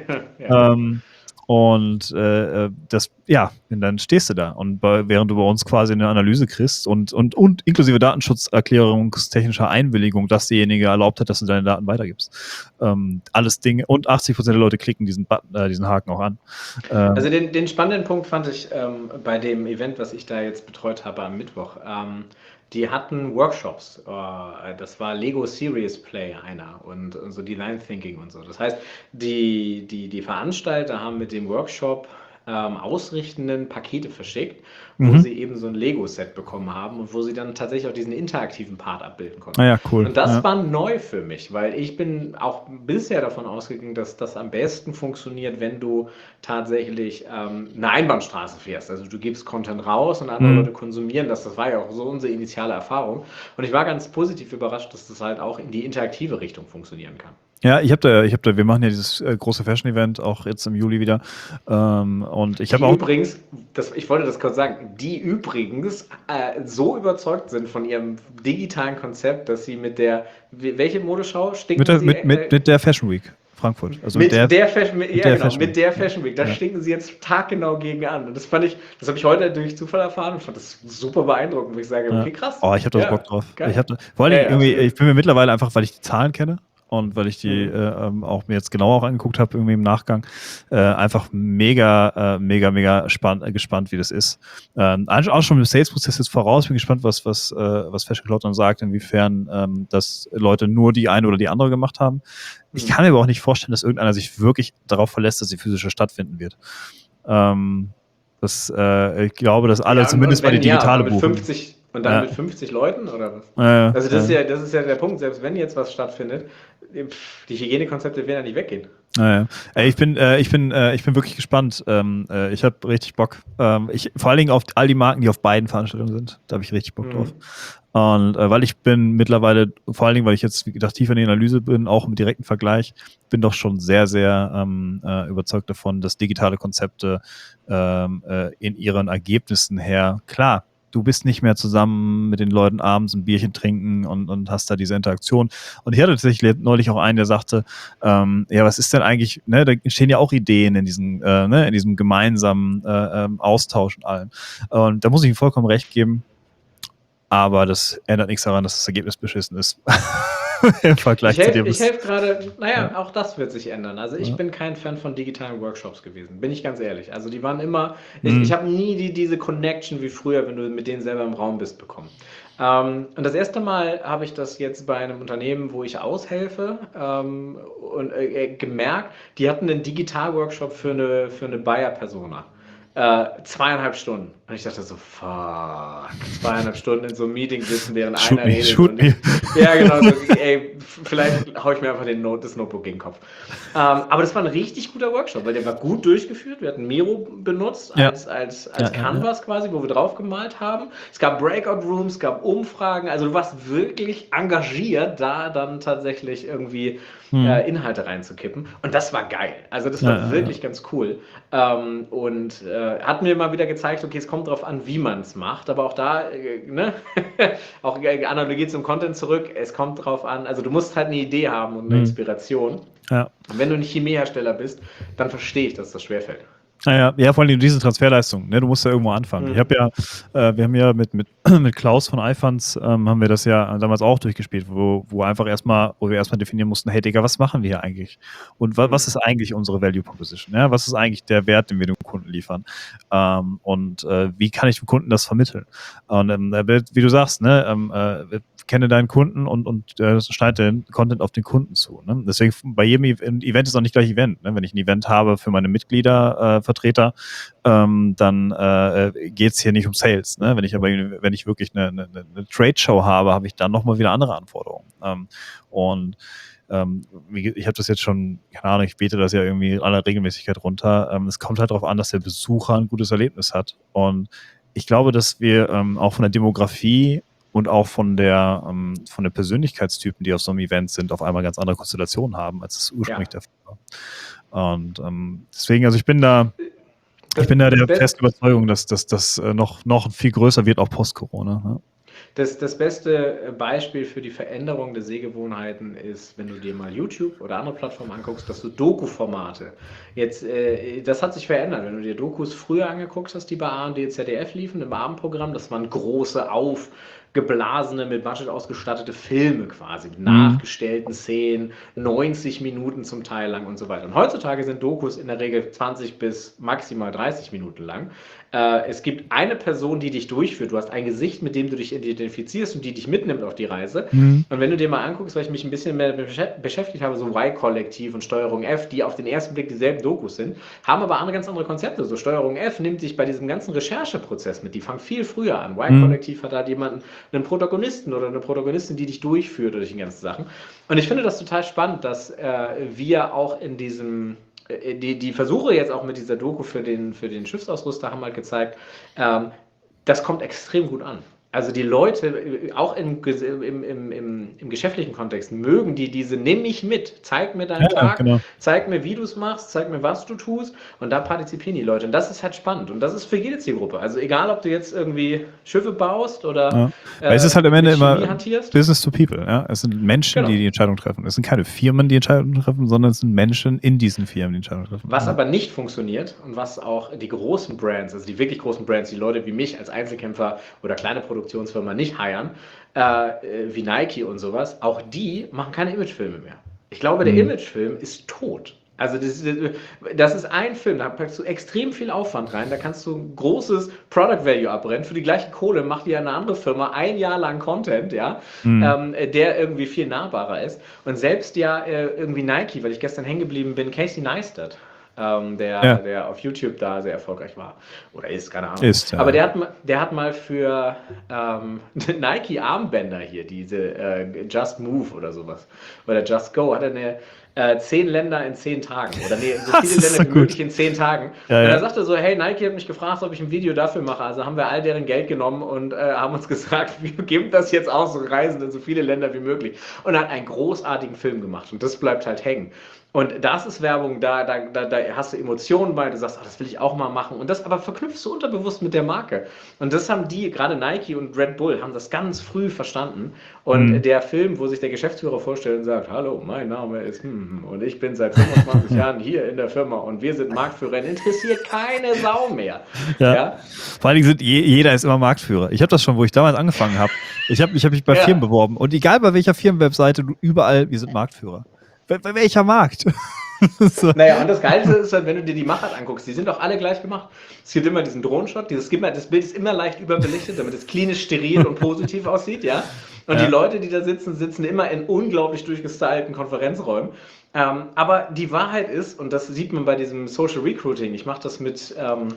Und dann stehst du da. Und während du bei uns quasi eine Analyse kriegst und inklusive datenschutzerklärungstechnischer Einwilligung, dass derjenige erlaubt hat, dass du deine Daten weitergibst. Alles Dinge. Und 80% der Leute klicken diesen Haken auch an. Also den spannenden Punkt fand ich bei dem Event, was ich da jetzt betreut habe am Mittwoch. Die hatten Workshops. Das war Lego Serious Play einer und so Design Thinking und so. Das heißt, die Veranstalter haben mit dem Workshop Ausrichtenden Pakete verschickt, wo sie eben so ein Lego-Set bekommen haben und wo sie dann tatsächlich auch diesen interaktiven Part abbilden konnten. Ja, cool. Und das war neu für mich, weil ich bin auch bisher davon ausgegangen, dass das am besten funktioniert, wenn du tatsächlich eine Einbahnstraße fährst. Also du gibst Content raus und andere Leute konsumieren das. Das war ja auch so unsere initiale Erfahrung. Und ich war ganz positiv überrascht, dass das halt auch in die interaktive Richtung funktionieren kann. Ja, wir machen ja dieses große Fashion-Event auch jetzt im Juli wieder. Und ich habe auch. Übrigens, ich wollte das kurz sagen, die übrigens so überzeugt sind von ihrem digitalen Konzept, dass sie welche Modeschau stinken mit der Fashion Week Frankfurt. Also mit der Fashion Week, da stinken sie jetzt taggenau gegen an. Und das habe ich heute durch Zufall erfahren und fand das super beeindruckend, wo ich sage, okay, krass. Oh, ich habe da Bock drauf. Vor allem irgendwie, ich bin mir mittlerweile einfach, weil ich die Zahlen kenne und weil ich die auch mir jetzt genauer auch angeguckt habe, irgendwie im Nachgang, einfach mega gespannt, wie das ist. Auch schon im Sales-Prozess jetzt voraus, bin gespannt, was Fashion Cloud dann sagt, inwiefern dass Leute nur die eine oder die andere gemacht haben. Ich kann mir aber auch nicht vorstellen, dass irgendeiner sich wirklich darauf verlässt, dass die physische stattfinden wird. Ich glaube, dass alle zumindest bei die digitale buchen. Und dann mit 50 Leuten oder was? Also das ist ja der Punkt, selbst wenn jetzt was stattfindet, die Hygienekonzepte werden ja nicht weggehen. Ich bin wirklich gespannt. Ich habe richtig Bock. Vor allen Dingen auf all die Marken, die auf beiden Veranstaltungen sind. Da habe ich richtig Bock drauf. Und weil ich bin mittlerweile, vor allen Dingen, weil ich jetzt, wie gesagt, tiefer in die Analyse bin, auch im direkten Vergleich, bin doch schon sehr, sehr überzeugt davon, dass digitale Konzepte in ihren Ergebnissen her, klar, du bist nicht mehr zusammen mit den Leuten abends ein Bierchen trinken und hast da diese Interaktion. Und ich hatte tatsächlich neulich auch einen, der sagte, was ist denn eigentlich, ne, da entstehen ja auch Ideen in diesem gemeinsamen Austausch und allem. Und da muss ich ihm vollkommen recht geben, aber das ändert nichts daran, dass das Ergebnis beschissen ist. Im Vergleich zu dem. Ich helfe gerade, auch das wird sich ändern. Also ich bin kein Fan von digitalen Workshops gewesen, bin ich ganz ehrlich. Also die waren immer, ich habe nie diese Connection wie früher, wenn du mit denen selber im Raum bist, bekommen. Und das erste Mal habe ich das jetzt bei einem Unternehmen, wo ich aushelfe, gemerkt, die hatten einen Digital-Workshop für eine Buyer-Persona. 2,5 Stunden. Und ich dachte so, fuck, 2,5 Stunden in so einem Meeting sitzen, während einer redet. Ja, genau. So, vielleicht haue ich mir einfach das Notebook gegen den Kopf. Aber das war ein richtig guter Workshop, weil der war gut durchgeführt. Wir hatten Miro benutzt als Canvas quasi, wo wir drauf gemalt haben. Es gab Breakout Rooms, es gab Umfragen. Also du warst wirklich engagiert, da dann tatsächlich irgendwie Inhalte reinzukippen. Und das war geil. Also das war wirklich ganz cool. Und hat mir mal wieder gezeigt, okay, es kommt darauf an, wie man es macht. Aber auch da, auch Analogie zum Content zurück, es kommt drauf an, also du musst halt eine Idee haben und eine Inspiration. Ja. Und wenn du nicht Chemiehersteller bist, dann verstehe ich, dass das schwerfällt. Ja, vor allem diese Transferleistung, ne? Du musst ja irgendwo anfangen. Wir haben ja mit Klaus von iFunds haben wir das ja damals auch durchgespielt, wo wir erstmal definieren mussten, hey Digga, was machen wir hier eigentlich? Und was ist eigentlich unsere Value Proposition? Ja? Was ist eigentlich der Wert, den wir dem Kunden liefern? Und wie kann ich dem Kunden das vermitteln? Und wie du sagst, ne, kenne deinen Kunden und schneide den Content auf den Kunden zu. Ne? Deswegen bei jedem Event ist auch nicht gleich Event. Ne? Wenn ich ein Event habe für meine Mitglieder, Vertreter, dann geht es hier nicht um Sales. Ne? Wenn ich wirklich eine Trade-Show habe, habe ich dann nochmal wieder andere Anforderungen. Ich habe das jetzt schon, keine Ahnung, ich bete das ja irgendwie in aller Regelmäßigkeit runter. Es kommt halt darauf an, dass der Besucher ein gutes Erlebnis hat. Und ich glaube, dass wir auch von der Demografie und auch von der Persönlichkeitstypen, die auf so einem Event sind, auf einmal ganz andere Konstellationen haben, als es ursprünglich der Fall war. Und deswegen, also ich bin da der festen Überzeugung, dass das noch viel größer wird, auch post-Corona. Ne? Das beste Beispiel für die Veränderung der Sehgewohnheiten ist, wenn du dir mal YouTube oder andere Plattformen anguckst, dass du Doku-Formate. Jetzt, das hat sich verändert. Wenn du dir Dokus früher angeguckt hast, die bei ARD, ZDF liefen, im Abendprogramm, das waren große, aufgeblasene, mit Budget ausgestattete Filme quasi, mit nachgestellten Szenen, 90 Minuten zum Teil lang und so weiter. Und heutzutage sind Dokus in der Regel 20 bis maximal 30 Minuten lang. Es gibt eine Person, die dich durchführt. Du hast ein Gesicht, mit dem du dich identifizierst und die dich mitnimmt auf die Reise. Und wenn du dir mal anguckst, weil ich mich ein bisschen mehr beschäftigt habe, so Y-Kollektiv und Steuerung F, die auf den ersten Blick dieselben Dokus sind, haben aber ganz andere Konzepte. So Steuerung F nimmt dich bei diesem ganzen Rechercheprozess mit. Die fangen viel früher an. Y-Kollektiv hat da jemanden, einen Protagonisten oder eine Protagonistin, die dich durchführt durch die ganzen Sachen. Und ich finde das total spannend, dass wir auch in diesem die Versuche jetzt auch mit dieser Doku für den Schiffsausrüster haben halt gezeigt, das kommt extrem gut an. Also die Leute, auch im geschäftlichen Kontext, mögen diese, nimm mich mit, zeig mir deinen Tag, genau. Zeig mir, wie du es machst, zeig mir, was du tust und da partizipieren die Leute und das ist halt spannend und das ist für jede Zielgruppe. Also egal, ob du jetzt irgendwie Schiffe baust oder weil es ist halt am Ende immer hantierst. Business to people. Ja? Es sind Menschen, die Entscheidung treffen. Es sind keine Firmen, die Entscheidungen treffen, sondern es sind Menschen in diesen Firmen, die Entscheidungen treffen. Was aber nicht funktioniert und was auch die großen Brands, also die wirklich großen Brands, die Leute wie mich als Einzelkämpfer oder kleine Produktionsfirma nicht heiern, wie Nike und sowas, auch die machen keine Imagefilme mehr. Ich glaube, der Imagefilm ist tot. Also das ist ein Film, da packst du extrem viel Aufwand rein, da kannst du ein großes Product Value abbrennen. Für die gleiche Kohle macht dir eine andere Firma ein Jahr lang Content, ja, der irgendwie viel nahbarer ist. Und selbst irgendwie Nike, weil ich gestern hängen geblieben bin, Casey Neistat, der auf YouTube da sehr erfolgreich war. Oder ist, keine Ahnung. Aber der hat mal für Nike Armbänder hier, diese Just Move oder sowas, oder Just Go, hat er eine 10 Länder in 10 Tagen. Oder nee, so viele Länder wie möglich in 10 Tagen. Ja, und er sagte so, hey, Nike hat mich gefragt, ob ich ein Video dafür mache. Also haben wir all deren Geld genommen und haben uns gesagt, wir geben das jetzt aus und reisen in so viele Länder wie möglich. Und er hat einen großartigen Film gemacht. Und das bleibt halt hängen. Und das ist Werbung, da hast du Emotionen bei, du sagst, das will ich auch mal machen. Und das aber verknüpfst du unterbewusst mit der Marke. Und das haben gerade Nike und Red Bull, haben das ganz früh verstanden. Und der Film, wo sich der Geschäftsführer vorstellt und sagt, hallo, mein Name ist und ich bin seit 25 Jahren hier in der Firma und wir sind Marktführer, interessiert keine Sau mehr. Ja? Vor allen Dingen jeder ist immer Marktführer. Ich habe das schon, wo ich damals angefangen habe. Ich hab mich bei Firmen beworben. Und egal bei welcher Firmenwebseite, überall, wir sind Marktführer. Bei welcher Markt? So. Naja, und das Geilste ist halt, wenn du dir die Machart anguckst, die sind doch alle gleich gemacht. Es gibt immer diesen Drohnenshot, das Bild ist immer leicht überbelichtet, damit es klinisch steril und positiv aussieht, ja. Und die Leute, die da sitzen immer in unglaublich durchgestylten Konferenzräumen. Aber die Wahrheit ist, und das sieht man bei diesem Social Recruiting, ich mache das mit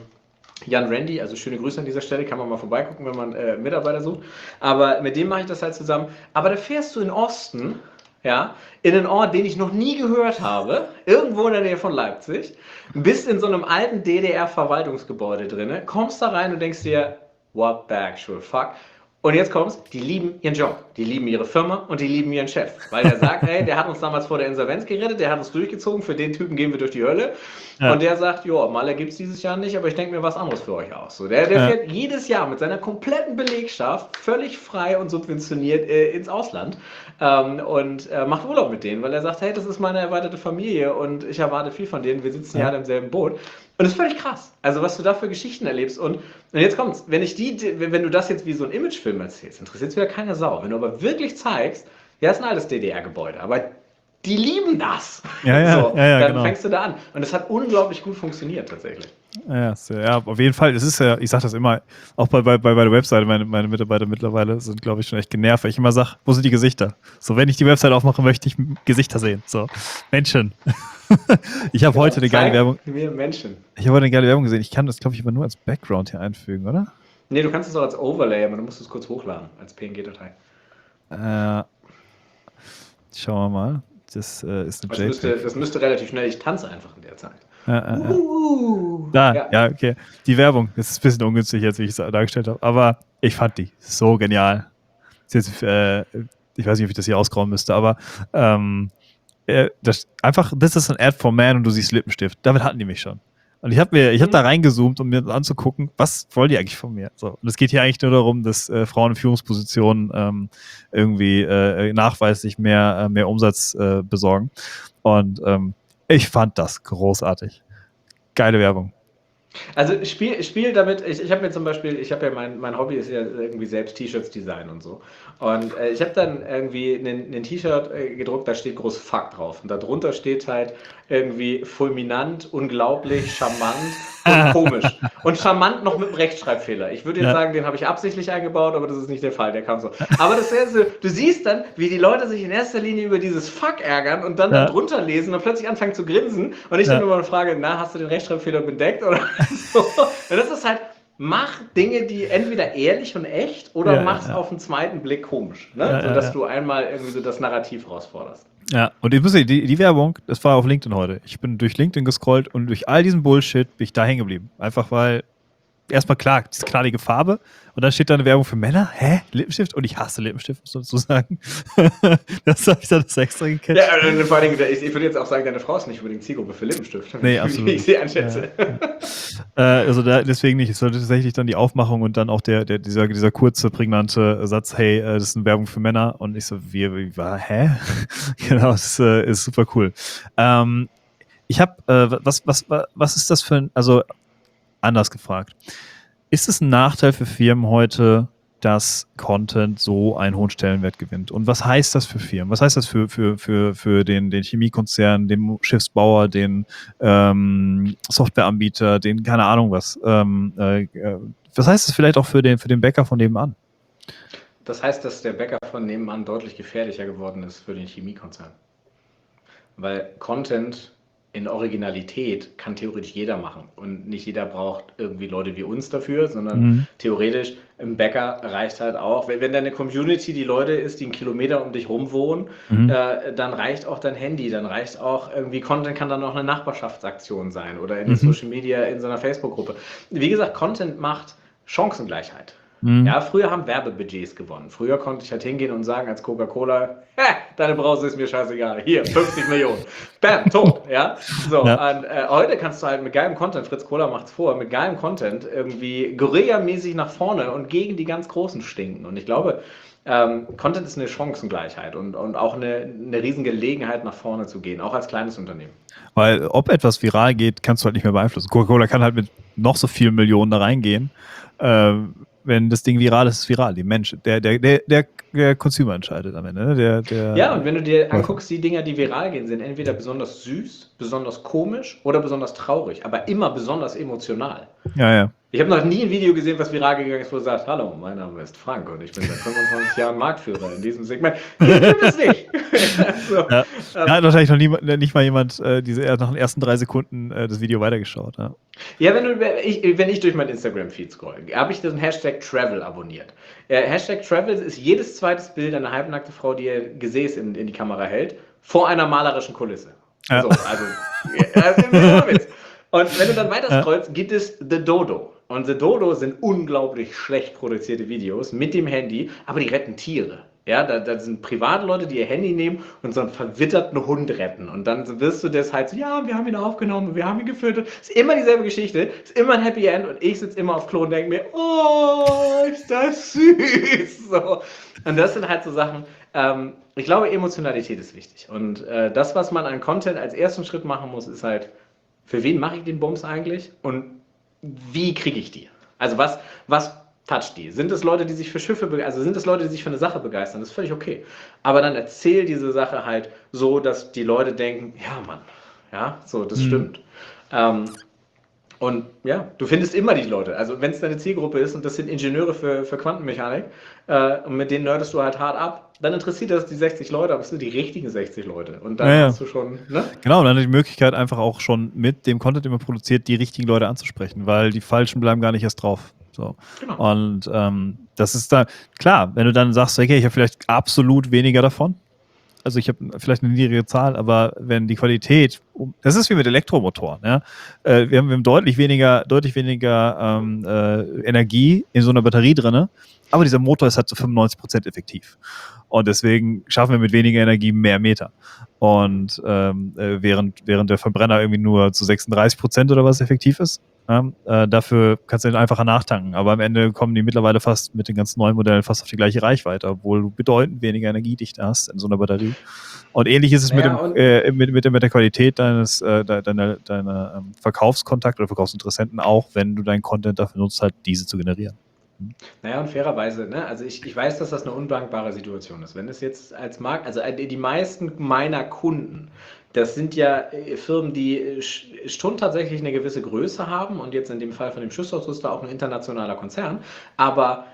Jan Randy, also schöne Grüße an dieser Stelle, kann man mal vorbeigucken, wenn man Mitarbeiter sucht. Aber mit dem mache ich das halt zusammen. Aber da fährst du in Osten, ja, in einen Ort, den ich noch nie gehört habe, irgendwo in der Nähe von Leipzig, bist in so einem alten DDR-Verwaltungsgebäude drin, kommst da rein und denkst dir, what the actual fuck? Und jetzt kommt's, die lieben ihren Job, die lieben ihre Firma und die lieben ihren Chef. Weil der sagt, ey, der hat uns damals vor der Insolvenz gerettet, der hat uns durchgezogen, für den Typen gehen wir durch die Hölle. Ja. Und der sagt, jo, Malle gibt's dieses Jahr nicht, aber ich denke mir was anderes für euch aus. So, der fährt jedes Jahr mit seiner kompletten Belegschaft völlig frei und subventioniert ins Ausland und macht Urlaub mit denen, weil er sagt, hey, das ist meine erweiterte Familie und ich erwarte viel von denen, wir sitzen ja alle im selben Boot. Und das ist völlig krass. Also was du da für Geschichten erlebst. Und jetzt kommt's, wenn du das jetzt wie so ein Imagefilm erzählst, interessiert es wieder keine Sau. Wenn du aber wirklich zeigst, ja, ist ein altes DDR-Gebäude, aber die lieben das. Dann fängst du da an. Und das hat unglaublich gut funktioniert tatsächlich. Ja, auf jeden Fall. Es ist ja, ich sage das immer, auch bei der Webseite, meine Mitarbeiter mittlerweile sind, glaube ich, schon echt genervt, weil ich immer sage, wo sind die Gesichter? So, wenn ich die Webseite aufmache, möchte ich Gesichter sehen. So, Menschen. Ich habe heute Genau. eine geile Zeig Werbung. mir Menschen. Ich habe heute eine geile Werbung gesehen. Ich kann das, glaube ich, aber nur als Background hier einfügen, oder? Nee, du kannst es auch als Overlay, aber du musst es kurz hochladen, als PNG-Datei. Äh, Schauen wir mal. Das ist eine JPEG. Das müsste relativ schnell, ich tanze einfach in der Zeit. Ja. Da, Ja. ja, okay. Die Werbung, das ist ein bisschen ungünstig jetzt, wie ich es dargestellt habe, aber ich fand die so genial. Jetzt, ich weiß nicht, ob ich das hier ausgrauen müsste, aber this is an ad for man und du siehst Lippenstift. Damit hatten die mich schon. Und ich habe da reingezoomt, um mir anzugucken, was wollen die eigentlich von mir? So. Und es geht hier eigentlich nur darum, dass Frauen in Führungspositionen irgendwie nachweislich mehr Umsatz besorgen. Und ich fand das großartig. Geile Werbung. Also spiel damit, ich habe mir zum Beispiel, ich habe ja mein Hobby ist ja irgendwie selbst T-Shirts designen und so. Und ich habe dann irgendwie ein T-Shirt gedruckt, da steht groß Fuck drauf. Und darunter steht halt irgendwie fulminant, unglaublich, charmant und komisch. Und charmant noch mit einem Rechtschreibfehler. Ich würde jetzt sagen, den habe ich absichtlich eingebaut, aber das ist nicht der Fall, der kam so. Aber das wäre so, du siehst dann, wie die Leute sich in erster Linie über dieses Fuck ärgern und dann da drunter lesen und plötzlich anfangen zu grinsen. Und ich dann immer mal frage, na, hast du den Rechtschreibfehler bedeckt? Oder so. Und das ist halt, mach Dinge, die entweder ehrlich und echt oder mach's auf den zweiten Blick komisch. Ne? Sodass du einmal irgendwie so das Narrativ herausforderst. Ja, und ich muss sagen, die Werbung, das war auf LinkedIn heute. Ich bin durch LinkedIn gescrollt und durch all diesen Bullshit bin ich da hängen geblieben. Einfach weil, erstmal klar, diese knallige Farbe und dann steht da eine Werbung für Männer. Hä? Lippenstift? Und ich hasse Lippenstift, muss man so sagen. Das habe ich dann das extra gecatcht. Ja, und vor allem, ich würde jetzt auch sagen, deine Frau ist nicht unbedingt Zielgruppe für Lippenstift. Nee, absolut. Wie ich sie einschätze. Also deswegen nicht. Es sollte tatsächlich dann die Aufmachung und dann auch dieser kurze, prägnante Satz, hey, das ist eine Werbung für Männer. Und ich so, hä? Genau, das ist super cool. Ich habe, was ist das für ein, also anders gefragt. Ist es ein Nachteil für Firmen heute, dass Content so einen hohen Stellenwert gewinnt? Und was heißt das für Firmen? Was heißt das für den Chemiekonzern, den Schiffsbauer, den Softwareanbieter, den keine Ahnung was? Was heißt das vielleicht auch für den Bäcker von nebenan? Das heißt, dass der Bäcker von nebenan deutlich gefährlicher geworden ist für den Chemiekonzern. Weil Content in Originalität kann theoretisch jeder machen. Und nicht jeder braucht irgendwie Leute wie uns dafür, sondern theoretisch im Bäcker reicht halt auch, wenn deine Community die Leute ist, die einen Kilometer um dich rum wohnen, dann reicht auch dein Handy, dann reicht auch irgendwie Content, kann dann auch eine Nachbarschaftsaktion sein oder in Social Media, in so einer Facebook-Gruppe. Wie gesagt, Content macht Chancengleichheit. Ja, früher haben Werbebudgets gewonnen. Früher konnte ich halt hingehen und sagen als Coca-Cola, deine Brause ist mir scheißegal. Hier, 50 Millionen. Bam, tot. Ja? So, ja. Und heute kannst du halt mit geilem Content, Fritz Kohler macht's vor, mit geilem Content irgendwie Guerilla-mäßig nach vorne und gegen die ganz Großen stinken. Und ich glaube, Content ist eine Chancengleichheit und auch eine Riesengelegenheit, nach vorne zu gehen, auch als kleines Unternehmen. Weil ob etwas viral geht, kannst du halt nicht mehr beeinflussen. Coca-Cola kann halt mit noch so vielen Millionen da reingehen. Wenn das Ding viral ist, ist es viral. Die Mensch, der Consumer entscheidet am Ende. Ne? Ja, und wenn du dir anguckst, die Dinger, die viral gehen, sind entweder besonders süß, besonders komisch oder besonders traurig, aber immer besonders emotional. Ja. Ich habe noch nie ein Video gesehen, was viral gegangen ist, wo du sagst, hallo, mein Name ist Frank und ich bin seit 25 Jahren Marktführer in diesem Segment. Ich bin es nicht. So. Ja. Hat wahrscheinlich noch nicht mal jemand nach den ersten 3 Sekunden das Video weitergeschaut. Ja, wenn ich durch mein Instagram-Feed scroll, habe ich den Hashtag Travel abonniert. Hashtag Travel ist jedes zweites Bild eine halbnackte Frau, die ihr Gesäß in die Kamera hält, vor einer malerischen Kulisse. Ja. So, also und wenn du dann weiter scrollst, gibt es The Dodo. Und The Dodo sind unglaublich schlecht produzierte Videos mit dem Handy, aber die retten Tiere. Ja, da sind Privatleute, die ihr Handy nehmen und so einen verwitterten Hund retten. Und dann wirst du das halt so, ja, wir haben ihn aufgenommen, wir haben ihn gefüttert. Ist immer dieselbe Geschichte, ist immer ein Happy End und ich sitze immer auf Klo und denke mir, oh, ist das süß. So. Und das sind halt so Sachen, ich glaube, Emotionalität ist wichtig. Und das, was man an Content als ersten Schritt machen muss, ist halt, für wen mache ich den Bums eigentlich und wie kriege ich die? Also was toucht die? Sind es Leute, die sich für Schiffe begeistern? Also sind es Leute, die sich für eine Sache begeistern? Das ist völlig okay. Aber dann erzähl diese Sache halt so, dass die Leute denken, ja Mann, ja, so, das stimmt. Und ja, du findest immer die Leute. Also wenn es deine Zielgruppe ist und das sind Ingenieure für Quantenmechanik und mit denen nerdest du halt hart ab, dann interessiert das die 60 Leute, aber es sind die richtigen 60 Leute. Und dann Naja, hast du schon, ne? genau, und dann die Möglichkeit einfach auch schon mit dem Content, den man produziert, die richtigen Leute anzusprechen, weil die Falschen bleiben gar nicht erst drauf. So. Genau. Und das ist da, klar, wenn du dann sagst, okay, ich habe vielleicht absolut weniger davon, also ich habe vielleicht eine niedrige Zahl, aber wenn die Qualität, das ist wie mit Elektromotoren, ja? Wir haben deutlich weniger Energie in so einer Batterie drin, aber dieser Motor ist halt zu 95% effektiv. Und deswegen schaffen wir mit weniger Energie mehr Meter. Und während der Verbrenner irgendwie nur zu 36% oder was effektiv ist, ja, dafür kannst du den einfacher nachtanken. Aber am Ende kommen die mittlerweile fast mit den ganzen neuen Modellen fast auf die gleiche Reichweite, obwohl du bedeutend weniger Energiedichte hast in so einer Batterie. Und ähnlich ist es Naja, und mit der Qualität deiner Verkaufskontakt oder Verkaufsinteressenten auch, wenn du deinen Content dafür nutzt, halt diese zu generieren. naja, und fairerweise, ne? Also ich weiß, dass das eine undankbare Situation ist. Wenn es jetzt als Markt, also die meisten meiner Kunden, das sind ja Firmen, die schon tatsächlich eine gewisse Größe haben und jetzt in dem Fall von dem Schussausrüster auch ein internationaler Konzern, aber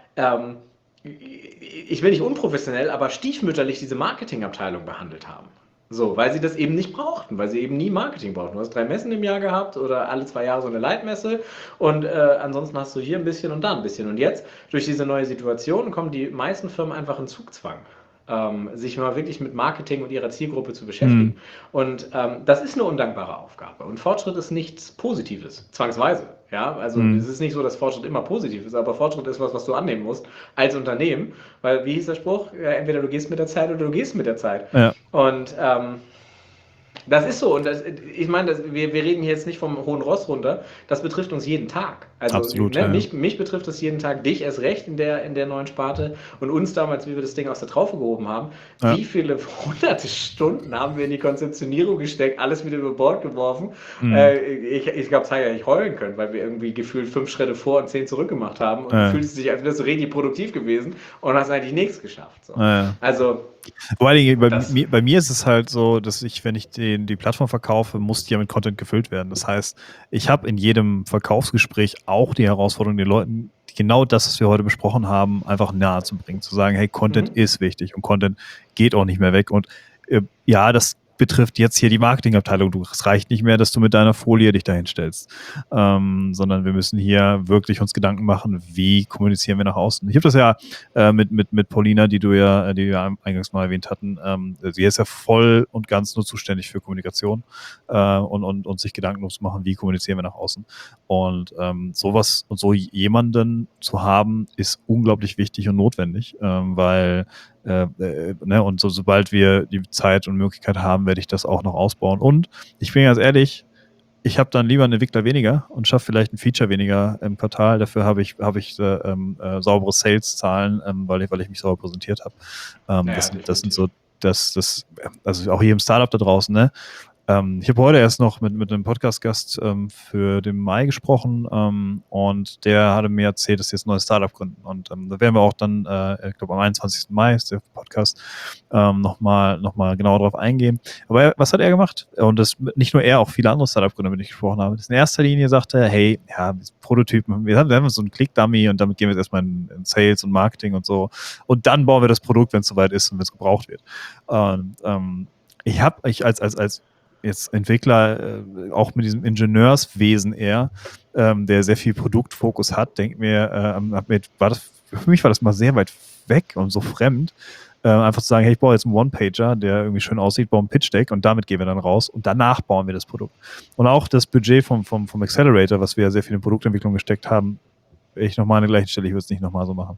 ich will nicht unprofessionell, aber stiefmütterlich diese Marketingabteilung behandelt haben. So, weil sie das eben nicht brauchten, weil sie eben nie Marketing brauchten. Du hast 3 Messen im Jahr gehabt oder alle 2 Jahre so eine Leitmesse und ansonsten hast du hier ein bisschen und da ein bisschen. Und jetzt, durch diese neue Situation, kommen die meisten Firmen einfach in Zugzwang, sich mal wirklich mit Marketing und ihrer Zielgruppe zu beschäftigen. Und das ist eine undankbare Aufgabe. Und Fortschritt ist nichts Positives, zwangsweise. Ja, also es ist nicht so, dass Fortschritt immer positiv ist, aber Fortschritt ist was, was du annehmen musst als Unternehmen, weil wie hieß der Spruch? Ja, entweder du gehst mit der Zeit oder du gehst mit der Zeit. Ja, Und das ist so. Und ich meine, wir reden hier jetzt nicht vom hohen Ross runter. Das betrifft uns jeden Tag. Also absolut. ne, Ja, ja. mich betrifft es jeden Tag, dich erst recht in der neuen Sparte und uns damals, wie wir das Ding aus der Traufe gehoben haben. Ja. Wie viele hunderte Stunden haben wir in die Konzeptionierung gesteckt, alles wieder über Bord geworfen. Mhm. Ich glaube, es hat ja nicht heulen können, weil wir irgendwie gefühlt 5 Schritte vor und 10 zurück gemacht haben und du Ja, fühlst dich, als wärst du richtig produktiv gewesen und hast eigentlich nichts geschafft. So. ja. Also, Vor allen Dingen, und das, bei mir ist es halt so, dass ich, wenn ich die Plattform verkaufe, muss die ja mit Content gefüllt werden. Das heißt, ich habe in jedem Verkaufsgespräch auch die Herausforderung, den Leuten genau das, was wir heute besprochen haben, einfach nahe zu bringen. Zu sagen, hey, Content mhm. ist wichtig und Content geht auch nicht mehr weg. Und ja, das betrifft jetzt hier die Marketingabteilung. Es reicht nicht mehr, dass du mit deiner Folie dich dahin stellst, sondern wir müssen hier wirklich uns Gedanken machen, wie kommunizieren wir nach außen. Ich habe das ja mit Paulina, die wir eingangs mal erwähnt hatten. Sie ist ja voll und ganz nur zuständig für Kommunikation und sich Gedanken zu machen, wie kommunizieren wir nach außen. Und sowas und so jemanden zu haben, ist unglaublich wichtig und notwendig, weil ne, und sobald wir die Zeit und Möglichkeit haben, werde ich das auch noch ausbauen. Und ich bin ganz ehrlich, ich habe dann lieber einen Entwickler weniger und schaffe vielleicht ein Feature weniger im Quartal. Dafür habe ich saubere Sales-Zahlen, weil ich mich sauber präsentiert habe. Naja, Das sind definitiv. so, also auch hier im Startup da draußen, ne? Ich habe heute erst noch mit einem Podcast-Gast für den Mai gesprochen und der hatte mir erzählt, dass sie jetzt ein neues Startup gründen. Und da werden wir auch dann, ich glaube am 21. Mai ist der Podcast, noch mal genauer drauf eingehen. Aber was hat er gemacht? Und das nicht nur er, auch viele andere Startup-Gründer, mit denen ich gesprochen habe. Das in erster Linie sagte, hey, ja, Prototypen, wir haben so einen Click-Dummy und damit gehen wir jetzt erstmal in Sales und Marketing und so. Und dann bauen wir das Produkt, wenn es soweit ist und wenn es gebraucht wird. Und ich als jetzt Entwickler, auch mit diesem Ingenieurswesen eher, der sehr viel Produktfokus hat, denke mir, für mich war das mal sehr weit weg und so fremd, einfach zu sagen, hey, ich baue jetzt einen One-Pager, der irgendwie schön aussieht, baue ein Pitch-Deck und damit gehen wir dann raus und danach bauen wir das Produkt. Und auch das Budget vom Accelerator, was wir ja sehr viel in Produktentwicklung gesteckt haben, ich nochmal an der gleichen Stelle, ich würde es nicht nochmal so machen.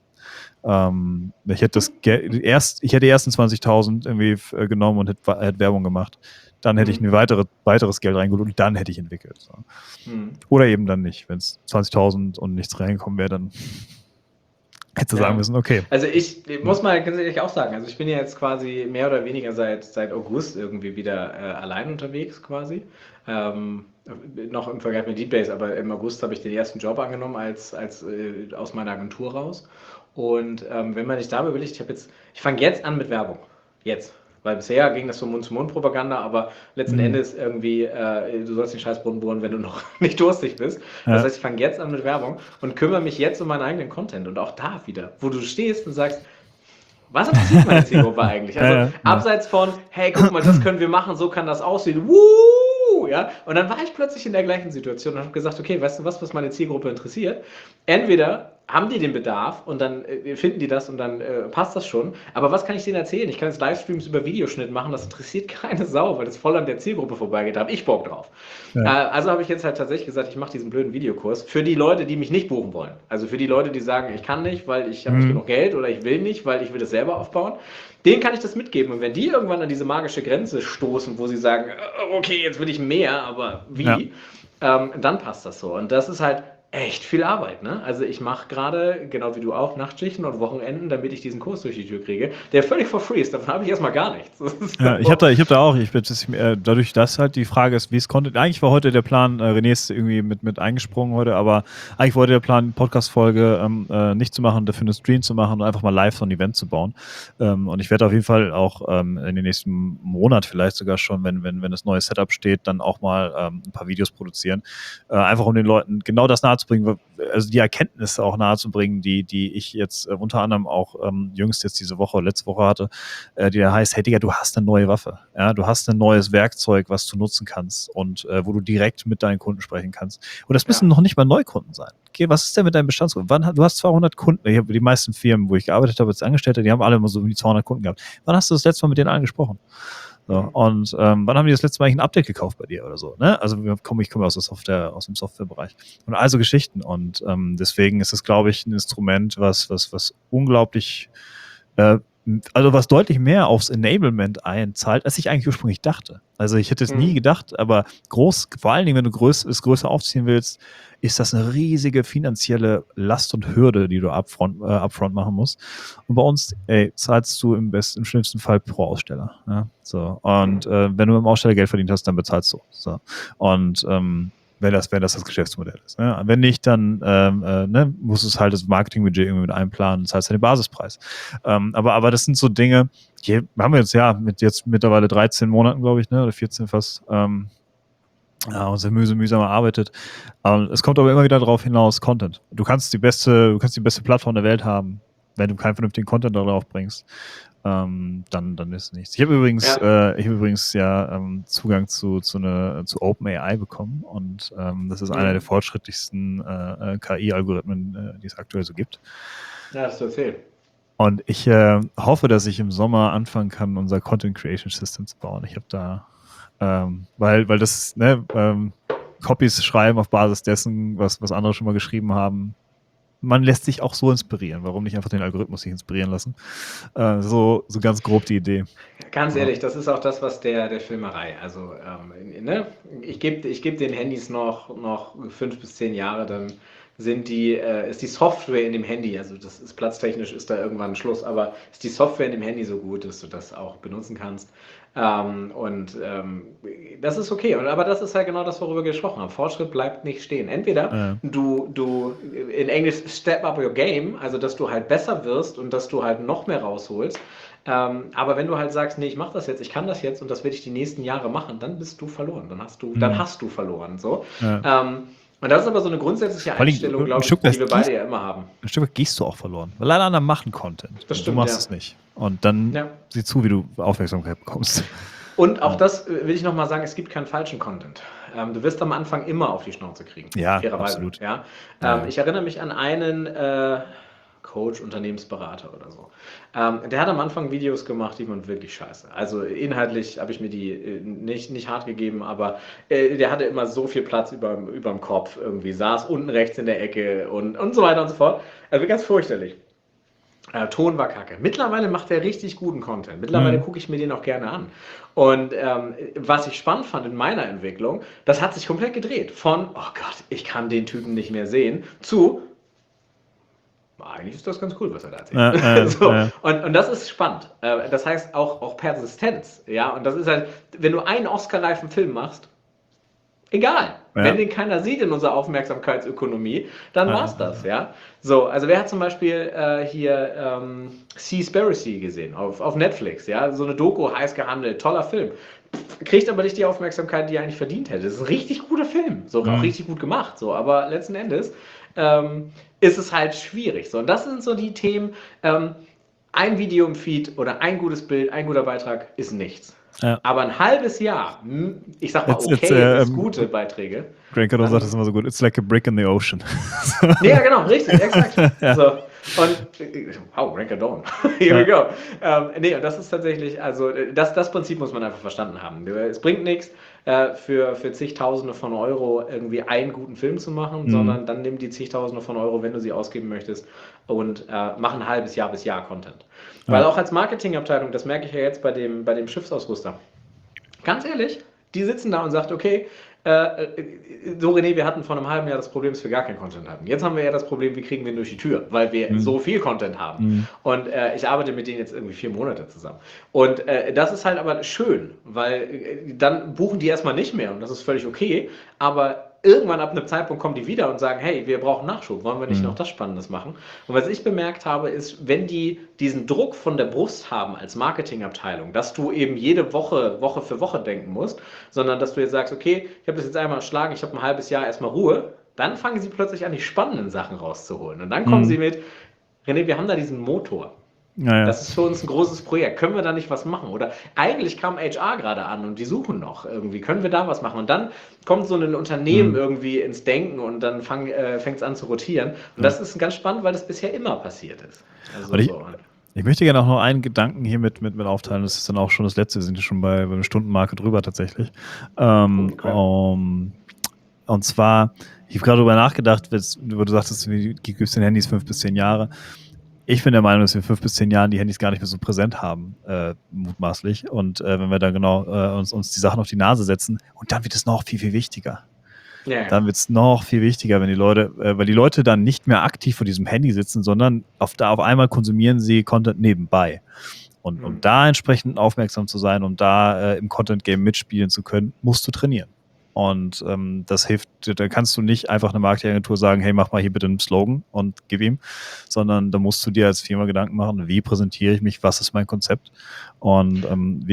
Ich hätte ich hätte die ersten 20.000 irgendwie genommen und hätte Werbung gemacht. Dann hätte ich ein weiteres Geld reingeholt und dann hätte ich entwickelt. So. Hm. Oder eben dann nicht. Wenn es 20.000 und nichts reingekommen wäre, dann hätte sagen Ja, müssen, okay. also ich muss mal ganz ehrlich auch sagen, also ich bin ja jetzt quasi mehr oder weniger seit August irgendwie wieder allein unterwegs quasi. Ähm, noch im Vergleich mit Deepbase, aber im August habe ich den ersten Job angenommen aus meiner Agentur raus. Und wenn man sich da überlegt, ich fange jetzt an mit Werbung. Jetzt. Weil bisher ging das so Mund-zu-Mund-Propaganda, aber letzten Endes irgendwie, du sollst den Scheißbrunnen bohren, wenn du noch nicht durstig bist. Das Ja. heißt, ich fange jetzt an mit Werbung und kümmere mich jetzt um meinen eigenen Content. Und auch da wieder, wo du stehst und sagst, was interessiert meine Zielgruppe eigentlich? Also Ja, ja. abseits von, hey, guck mal, das können wir machen, so kann das aussehen. Woo! Ja? Und dann war ich plötzlich in der gleichen Situation und habe gesagt, okay, weißt du was meine Zielgruppe interessiert? Entweder haben die den Bedarf und dann finden die das und dann passt das schon. Aber was kann ich denen erzählen? Ich kann jetzt Livestreams über Videoschnitt machen, das interessiert keine Sau, weil das voll an der Zielgruppe vorbeigeht. Da habe ich Bock drauf. Also habe ich jetzt halt tatsächlich gesagt, ich mache diesen blöden Videokurs für die Leute, die mich nicht buchen wollen. Also für die Leute, die sagen, ich kann nicht, weil ich habe nicht genug Geld oder ich will nicht, weil ich will das selber aufbauen. Denen kann ich das mitgeben. Und wenn die irgendwann an diese magische Grenze stoßen, wo sie sagen, okay, jetzt will ich mehr, aber wie? Dann passt das so. Und das ist halt echt viel Arbeit, ne? Also ich mache gerade, genau wie du auch, Nachtschichten und Wochenenden, damit ich diesen Kurs durch die Tür kriege, der völlig for free ist. Davon habe ich erstmal gar nichts. Ja, ich habe da auch, dadurch, dass halt die Frage ist, wie es konnte. Eigentlich war heute der Plan, René ist irgendwie mit eingesprungen heute, aber eigentlich wollte der Plan, Podcast-Folge nicht zu machen, dafür einen Stream zu machen und einfach mal live so ein Event zu bauen. Und ich werde auf jeden Fall auch in den nächsten Monat vielleicht sogar schon, wenn das neue Setup steht, dann auch mal ein paar Videos produzieren. Einfach um den Leuten genau das nahezubringen, also die Erkenntnisse auch nahezubringen, die ich jetzt unter anderem auch jüngst jetzt letzte Woche hatte, die da heißt, hey Digga, du hast eine neue Waffe. Ja, du hast ein neues Werkzeug, was du nutzen kannst und wo du direkt mit deinen Kunden sprechen kannst. Und das müssen noch nicht mal Neukunden sein. Okay, was ist denn mit deinem Bestandskunden? Du hast 200 Kunden. Ich habe die meisten Firmen, wo ich gearbeitet habe als Angestellter, die haben alle immer so um die 200 Kunden gehabt. Wann hast du das letzte Mal mit denen angesprochen? So, und wann haben die das letzte Mal ein Update gekauft bei dir oder so? Ne? Also ich komme aus dem Softwarebereich und also Geschichten. Und deswegen ist es, glaube ich, ein Instrument, was unglaublich also was deutlich mehr aufs Enablement einzahlt, als ich eigentlich ursprünglich dachte. Also ich hätte es nie gedacht, aber vor allen Dingen, wenn du es größer aufziehen willst, ist das eine riesige finanzielle Last und Hürde, die du upfront machen musst. Und bei uns, zahlst du im schlimmsten Fall pro Aussteller. Ja? So. Und wenn du im Aussteller Geld verdient hast, dann bezahlst du. So. Und wenn das Geschäftsmodell ist. Ne? Wenn nicht, dann musst du es halt das Marketingbudget irgendwie mit einplanen, das heißt den Basispreis. Aber das sind so Dinge, die haben wir jetzt mit jetzt mittlerweile 13 Monaten, glaube ich, ne, oder 14 fast, und sehr mühsam erarbeitet. Es kommt aber immer wieder darauf hinaus, Content. Du kannst die beste Plattform der Welt haben, wenn du keinen vernünftigen Content darauf bringst. Dann ist es nichts. Ich habe übrigens Zugang zu OpenAI bekommen und das ist einer der fortschrittlichsten KI-Algorithmen, die es aktuell so gibt. Ja, das ist erzählt. Und ich hoffe, dass ich im Sommer anfangen kann, unser Content Creation System zu bauen. Ich habe da, weil das, Copies schreiben auf Basis dessen, was andere schon mal geschrieben haben. Man lässt sich auch so inspirieren. Warum nicht einfach den Algorithmus sich inspirieren lassen? So ganz grob die Idee. Ganz ehrlich, das ist auch das, was der Filmerei. Also, ich geb den Handys noch 5 bis 10 Jahre, dann ist die Software in dem Handy, also das ist platztechnisch, ist da irgendwann Schluss, aber ist die Software in dem Handy so gut, dass du das auch benutzen kannst. Das ist okay. Aber das ist halt genau das, worüber wir gesprochen haben. Fortschritt bleibt nicht stehen. Entweder du in Englisch step up your game, also dass du halt besser wirst und dass du halt noch mehr rausholst. Aber wenn du halt sagst, nee, ich mache das jetzt, ich kann das jetzt und das werde ich die nächsten Jahre machen, dann bist du verloren. Dann hast du verloren. So. Und das ist aber so eine grundsätzliche Einstellung, glaube ich, die wir beide ja immer haben. Ein Stück weit gehst du auch verloren. Weil alle anderen machen Content. Das stimmt, du machst es nicht. Und dann sieh zu, wie du Aufmerksamkeit bekommst. Und auch das will ich nochmal sagen, es gibt keinen falschen Content. Du wirst am Anfang immer auf die Schnauze kriegen. Ja, fairerweise. absolut. Ja? Ich erinnere mich an einen Coach, Unternehmensberater oder so. Der hat am Anfang Videos gemacht, die waren wirklich scheiße. Also inhaltlich habe ich mir die nicht hart gegeben, aber der hatte immer so viel Platz überm Kopf irgendwie, saß unten rechts in der Ecke und so weiter und so fort. Also ganz fürchterlich. Ton war kacke. Mittlerweile macht er richtig guten Content. Mittlerweile gucke ich mir den auch gerne an. Und was ich spannend fand in meiner Entwicklung, das hat sich komplett gedreht. Von, oh Gott, ich kann den Typen nicht mehr sehen, zu, eigentlich ist das ganz cool, was er da erzählt. Und das ist spannend. Das heißt auch Persistenz. Ja? Und das ist halt, wenn du einen Oscar-reifen Film machst, egal. Wenn Ja. den keiner sieht in unserer Aufmerksamkeitsökonomie, dann Ja. war's das, ja. So, also wer hat zum Beispiel hier Seaspiracy gesehen auf Netflix, ja? So eine Doku, heiß gehandelt, toller Film. Kriegt aber nicht die Aufmerksamkeit, die er eigentlich verdient hätte. Das ist ein richtig guter Film, so auch Mhm. richtig gut gemacht, so, aber letzten Endes ist es halt schwierig. So, und das sind so die Themen. Ein Video im Feed oder ein gutes Bild, ein guter Beitrag ist nichts. Ja. Aber ein halbes Jahr, ich sag mal It's okay, bis gute Beiträge, Grant Cardone sagt das dann immer so gut, it's like a brick in the ocean. ja, genau, richtig, exakt. Ja. So, und wow, Grant Cardone. Here we Ja. go. Nee, und das ist tatsächlich, also das Prinzip muss man einfach verstanden haben. Es bringt nichts, für zigtausende von Euro irgendwie einen guten Film zu machen, Mhm. sondern dann nimm die zigtausende von Euro, wenn du sie ausgeben möchtest, und mach ein halbes Jahr bis Jahr Content. Weil Ja. auch als Marketingabteilung, das merke ich ja jetzt bei dem Schiffsausrüster. Ganz ehrlich, die sitzen da und sagt, okay, so René, wir hatten vor einem halben Jahr das Problem, dass wir gar keinen Content hatten. Jetzt haben wir ja das Problem, wie kriegen wir ihn durch die Tür, weil wir Mhm. so viel Content haben. Mhm. Und ich arbeite mit denen jetzt irgendwie 4 Monate zusammen. Und das ist halt aber schön, weil dann buchen die erstmal nicht mehr und das ist völlig okay. Aber irgendwann ab einem Zeitpunkt kommen die wieder und sagen, hey, wir brauchen Nachschub, wollen wir nicht noch Mhm. das Spannendes machen? Und was ich bemerkt habe, ist, wenn die diesen Druck von der Brust haben als Marketingabteilung, dass du eben jede Woche, Woche für Woche denken musst, sondern dass du jetzt sagst, okay, ich habe das jetzt einmal erschlagen, ich habe ein halbes Jahr erstmal Ruhe, dann fangen sie plötzlich an, die spannenden Sachen rauszuholen. Und dann kommen Mhm. sie mit, René, wir haben da diesen Motor. Ja, ja. Das ist für uns ein großes Projekt. Können wir da nicht was machen? Oder eigentlich kam HR gerade an und die suchen noch irgendwie. Können wir da was machen? Und dann kommt so ein Unternehmen Mhm. irgendwie ins Denken und dann fängt es an zu rotieren. Und Ja. das ist ganz spannend, weil das bisher immer passiert ist. Also Und so. ich möchte gerne auch noch einen Gedanken hier mit aufteilen. Das ist dann auch schon das letzte. Wir sind ja schon bei einer Stundenmarke drüber tatsächlich. Holy crap. Und zwar, ich habe gerade darüber nachgedacht, wo du sagtest, du gibst den Handys 5 bis 10 Jahre. Ich bin der Meinung, dass wir in 5 bis 10 Jahren die Handys gar nicht mehr so präsent haben, mutmaßlich. Und wenn wir da genau uns die Sachen auf die Nase setzen, und dann wird es noch viel, viel wichtiger. Ja, Dann wird es noch viel wichtiger, wenn die Leute, weil die Leute dann nicht mehr aktiv vor diesem Handy sitzen, sondern auf einmal konsumieren sie Content nebenbei. Und um da entsprechend aufmerksam zu sein, um da im Content-Game mitspielen zu können, musst du trainieren. Und das hilft, da kannst du nicht einfach eine Marketingagentur sagen, hey, mach mal hier bitte einen Slogan und gib ihm, sondern da musst du dir als Firma Gedanken machen, wie präsentiere ich mich, was ist mein Konzept und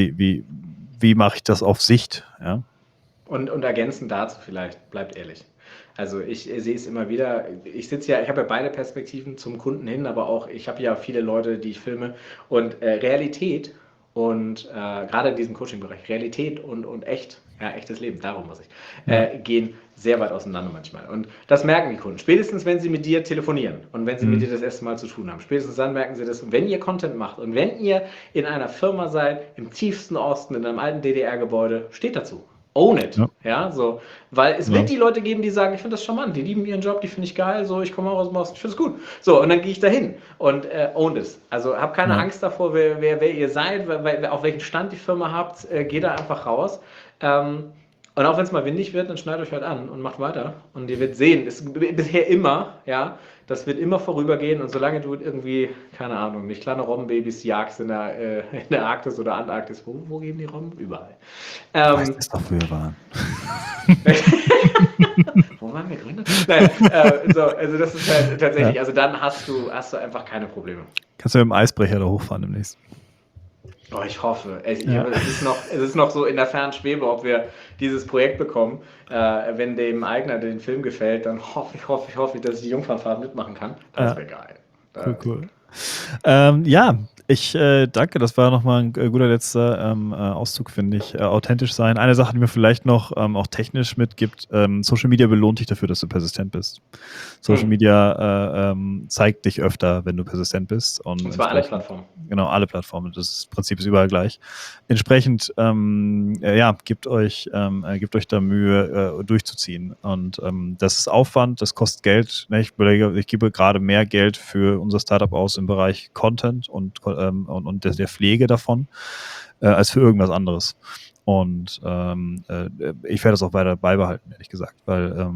wie mache ich das auf Sicht, ja? Und ergänzend dazu vielleicht, bleibt ehrlich. Also ich sehe es immer wieder, ich habe ja beide Perspektiven zum Kunden hin, aber auch, ich habe ja viele Leute, die ich filme und Realität und gerade in diesem Coaching-Bereich, Realität und echt, ja, echtes Leben, darum muss ich, gehen sehr weit auseinander manchmal. Und das merken die Kunden. Spätestens, wenn sie mit dir telefonieren und wenn sie mit dir das erste Mal zu tun haben. Spätestens dann merken sie das. Und wenn ihr Content macht und wenn ihr in einer Firma seid, im tiefsten Osten, in einem alten DDR-Gebäude, steht dazu. Own it. Ja, so. Weil es wird die Leute geben, die sagen, ich finde das charmant, die lieben ihren Job, die finde ich geil, so, ich komme auch aus dem Osten, ich finde es gut. So, und dann gehe ich dahin und own it. Also habt keine Angst davor, wer ihr seid, auf welchen Stand die Firma habt, geht da einfach raus. Und auch wenn es mal windig wird, dann schneidet euch halt an und macht weiter. Und ihr werdet sehen, es ist bisher immer, ja, das wird immer vorübergehen. Und solange du irgendwie, keine Ahnung, nicht kleine Robbenbabys jagst in der Arktis oder Antarktis, wo gehen die Robben? Überall. Weißt du, doch, wo wir waren. Wo waren wir Gründer? Nein, also das ist halt tatsächlich, also dann hast du einfach keine Probleme. Kannst du mit dem Eisbrecher da hochfahren demnächst? Oh, ich hoffe. Es ist noch so in der fernen Schwebe, ob wir dieses Projekt bekommen. Wenn dem Eigner den Film gefällt, dann hoffe ich, dass ich die Jungfernfahrt mitmachen kann. Das wäre geil. Cool. Ich danke, das war nochmal ein guter letzter Auszug, finde ich. Authentisch sein. Eine Sache, die mir vielleicht noch auch technisch mitgibt, Social Media belohnt dich dafür, dass du persistent bist. Social Media zeigt dich öfter, wenn du persistent bist. Und zwar alle Plattformen. Genau, alle Plattformen. Das Prinzip ist überall gleich. Entsprechend, gebt euch da Mühe, durchzuziehen. Und das ist Aufwand, das kostet Geld. Ne? Ich gebe gerade mehr Geld für unser Startup aus im Bereich Content und der Pflege davon, als für irgendwas anderes. Und ich werde das auch weiter beibehalten, ehrlich gesagt, weil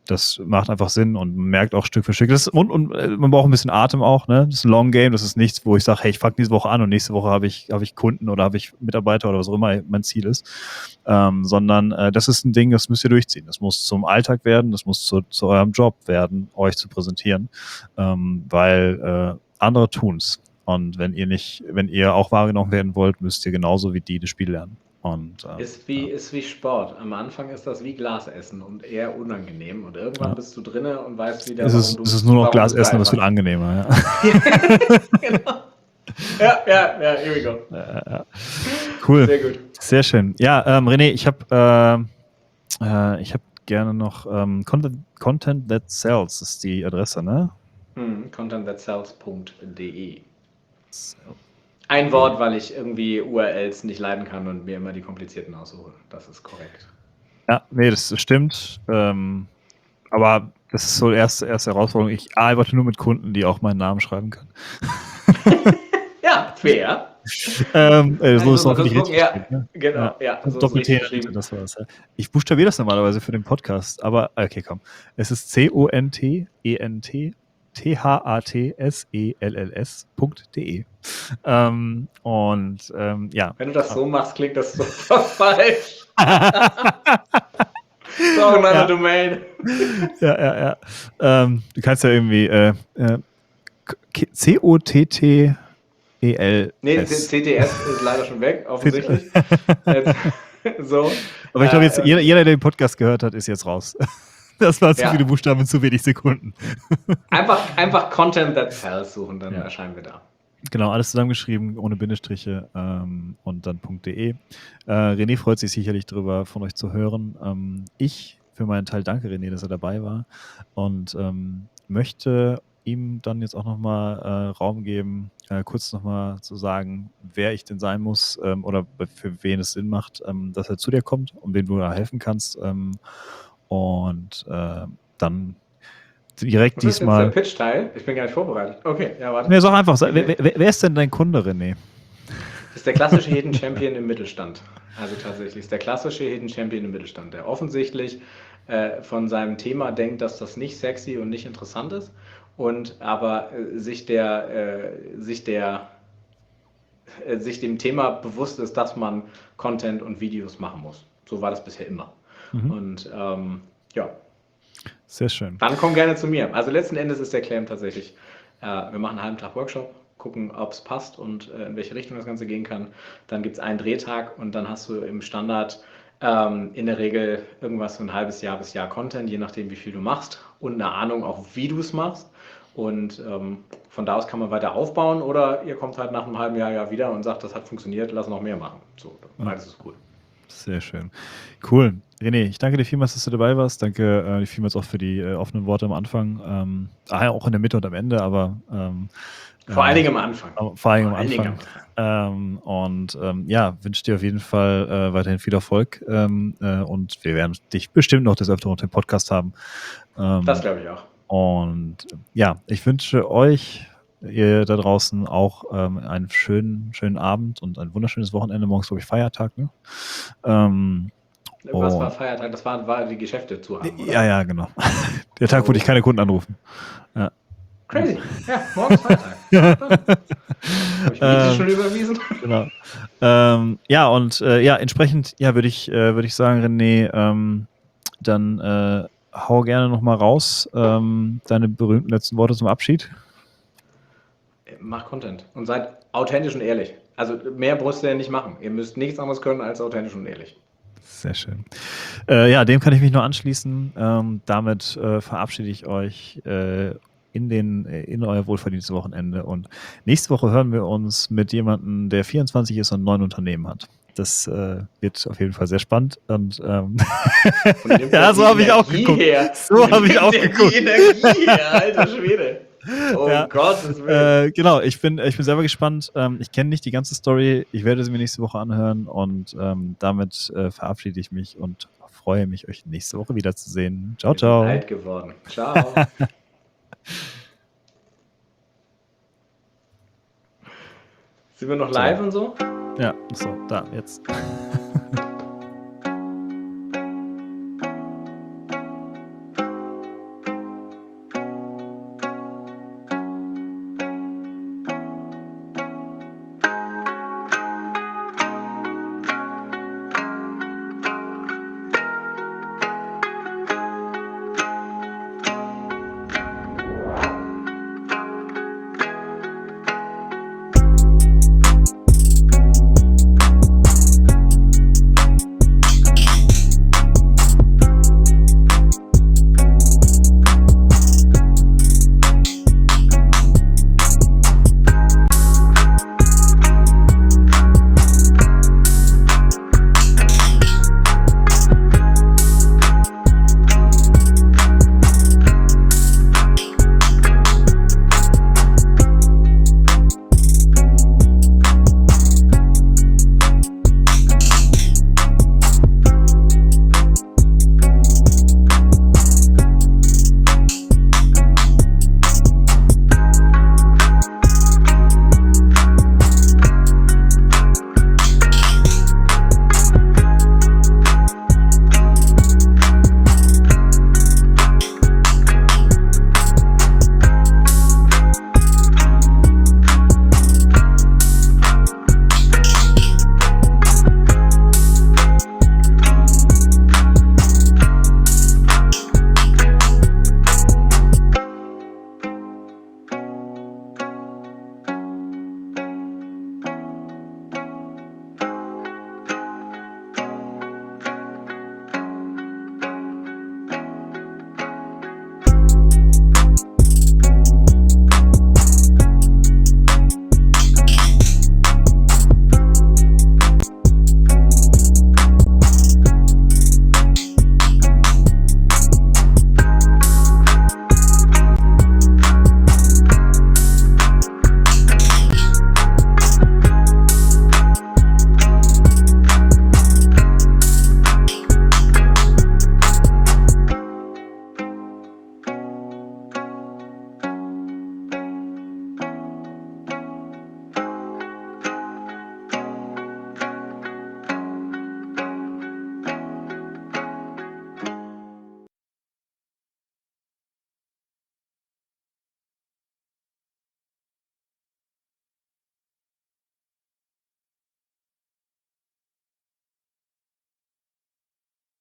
das macht einfach Sinn und man merkt auch Stück für Stück. Und man braucht ein bisschen Atem auch, ne? Das ist ein Long Game, das ist nichts, wo ich sage, hey, ich fange diese Woche an und nächste Woche habe ich Kunden oder habe ich Mitarbeiter oder was auch immer mein Ziel ist. Sondern das ist ein Ding, das müsst ihr durchziehen. Das muss zum Alltag werden, das muss zu eurem Job werden, euch zu präsentieren, weil andere tun's. Und wenn ihr auch wahrgenommen werden wollt, müsst ihr genauso wie die das Spiel lernen. Und, ist wie Sport. Am Anfang ist das wie Glas essen und eher unangenehm. Und irgendwann bist du drinne und weißt wieder, es ist nur noch Glas essen, aber es ist viel angenehmer. Ja. Genau. Ja, here we go. Cool. Sehr gut. Sehr schön. Ja, René, ich habe gerne noch Content That Sells ist die Adresse, ne? Contentthatsells.de. Ein Wort, weil ich irgendwie URLs nicht leiden kann und mir immer die komplizierten aussuche. Das ist korrekt. Ja, nee, das stimmt. Aber das ist so die erste Herausforderung. Ich arbeite nur mit Kunden, die auch meinen Namen schreiben können. Ja, fair. So ist auch nicht richtig. Ja, ne? Genau. Ja, so Doppel-T, das war's. Ja. Ich buchstabiere das normalerweise für den Podcast, aber okay, komm. Es ist CONTENTHATSELLS.de. Ja. Wenn du das so machst, klingt das so falsch. So auch in meiner Domain. Ja. Du kannst ja irgendwie COTTELS. Nee, CTS ist leider schon weg, offensichtlich. So. Aber ich glaube, jetzt jeder, der den Podcast gehört hat, ist jetzt raus. Das waren zu viele Buchstaben in zu wenig Sekunden. Einfach Content That Sells suchen, dann erscheinen wir da. Genau, alles zusammengeschrieben, ohne Bindestriche und dann .de. René freut sich sicherlich drüber, von euch zu hören. Ich für meinen Teil danke René, dass er dabei war und möchte ihm dann jetzt auch nochmal Raum geben, kurz nochmal zu sagen, wer ich denn sein muss oder für wen es Sinn macht, dass er zu dir kommt und wem du da helfen kannst. Und dann direkt diesmal. Das ist der Pitch-Teil? Ich bin gar nicht vorbereitet. Okay, ja, warte. Nee, sag einfach, wer ist denn dein Kunde, René? Das ist der klassische Hidden Champion im Mittelstand. Also tatsächlich ist der klassische Hidden Champion im Mittelstand, der offensichtlich von seinem Thema denkt, dass das nicht sexy und nicht interessant ist und aber sich dem Thema bewusst ist, dass man Content und Videos machen muss. So war das bisher immer. Und ja. Sehr schön. Dann komm gerne zu mir. Also letzten Endes ist der Claim tatsächlich, wir machen einen halben Tag Workshop, gucken, ob es passt und in welche Richtung das Ganze gehen kann. Dann gibt es einen Drehtag und dann hast du im Standard in der Regel irgendwas so ein halbes Jahr bis Jahr Content, je nachdem wie viel du machst und eine Ahnung auch wie du es machst. Und von da aus kann man weiter aufbauen oder ihr kommt halt nach einem halben Jahr wieder und sagt, das hat funktioniert, lass noch mehr machen. So, beides ist cool. Sehr schön. Cool. René, ich danke dir vielmals, dass du dabei warst. Danke dir vielmals auch für die offenen Worte am Anfang. Auch in der Mitte und am Ende, aber vor allen Dingen am Anfang. Vor allen Dingen am Anfang. Ja, wünsche dir auf jeden Fall weiterhin viel Erfolg. Und wir werden dich bestimmt noch des Öfteren auf dem Podcast haben. Das glaube ich auch. Und ja, ich wünsche euch, ihr da draußen, auch einen schönen Abend und ein wunderschönes Wochenende. Morgens, glaube ich, Feiertag, ne? Was war Feiertag? Das war die Geschäfte zu haben, oder? Ja, genau. Der Tag, wo dich keine Kunden anrufen. Ja. Crazy. Ja, morgens Feiertag. Habe ich mir schon überwiesen? Genau. Entsprechend würde ich sagen, René, dann hau gerne noch mal raus deine berühmten letzten Worte zum Abschied. Macht Content und seid authentisch und ehrlich. Also mehr brauchst ihr ja nicht machen. Ihr müsst nichts anderes können als authentisch und ehrlich. Sehr schön. Dem kann ich mich nur anschließen. Damit verabschiede ich euch in euer wohlverdientes Wochenende. Und nächste Woche hören wir uns mit jemandem, der 24 ist und 9 Unternehmen hat. Das wird auf jeden Fall sehr spannend. Und ja, so habe ich auch geguckt. So habe ich auch geguckt. Energie her, alter Schwede. Oh ja. Gottes Willen. Genau, ich bin selber gespannt. Ich kenne nicht die ganze Story. Ich werde sie mir nächste Woche anhören und damit verabschiede ich mich und freue mich, euch nächste Woche wiederzusehen. Ciao, ciao. Alt geworden. Ciao. Sind wir noch live und so? Ja, so, da, jetzt.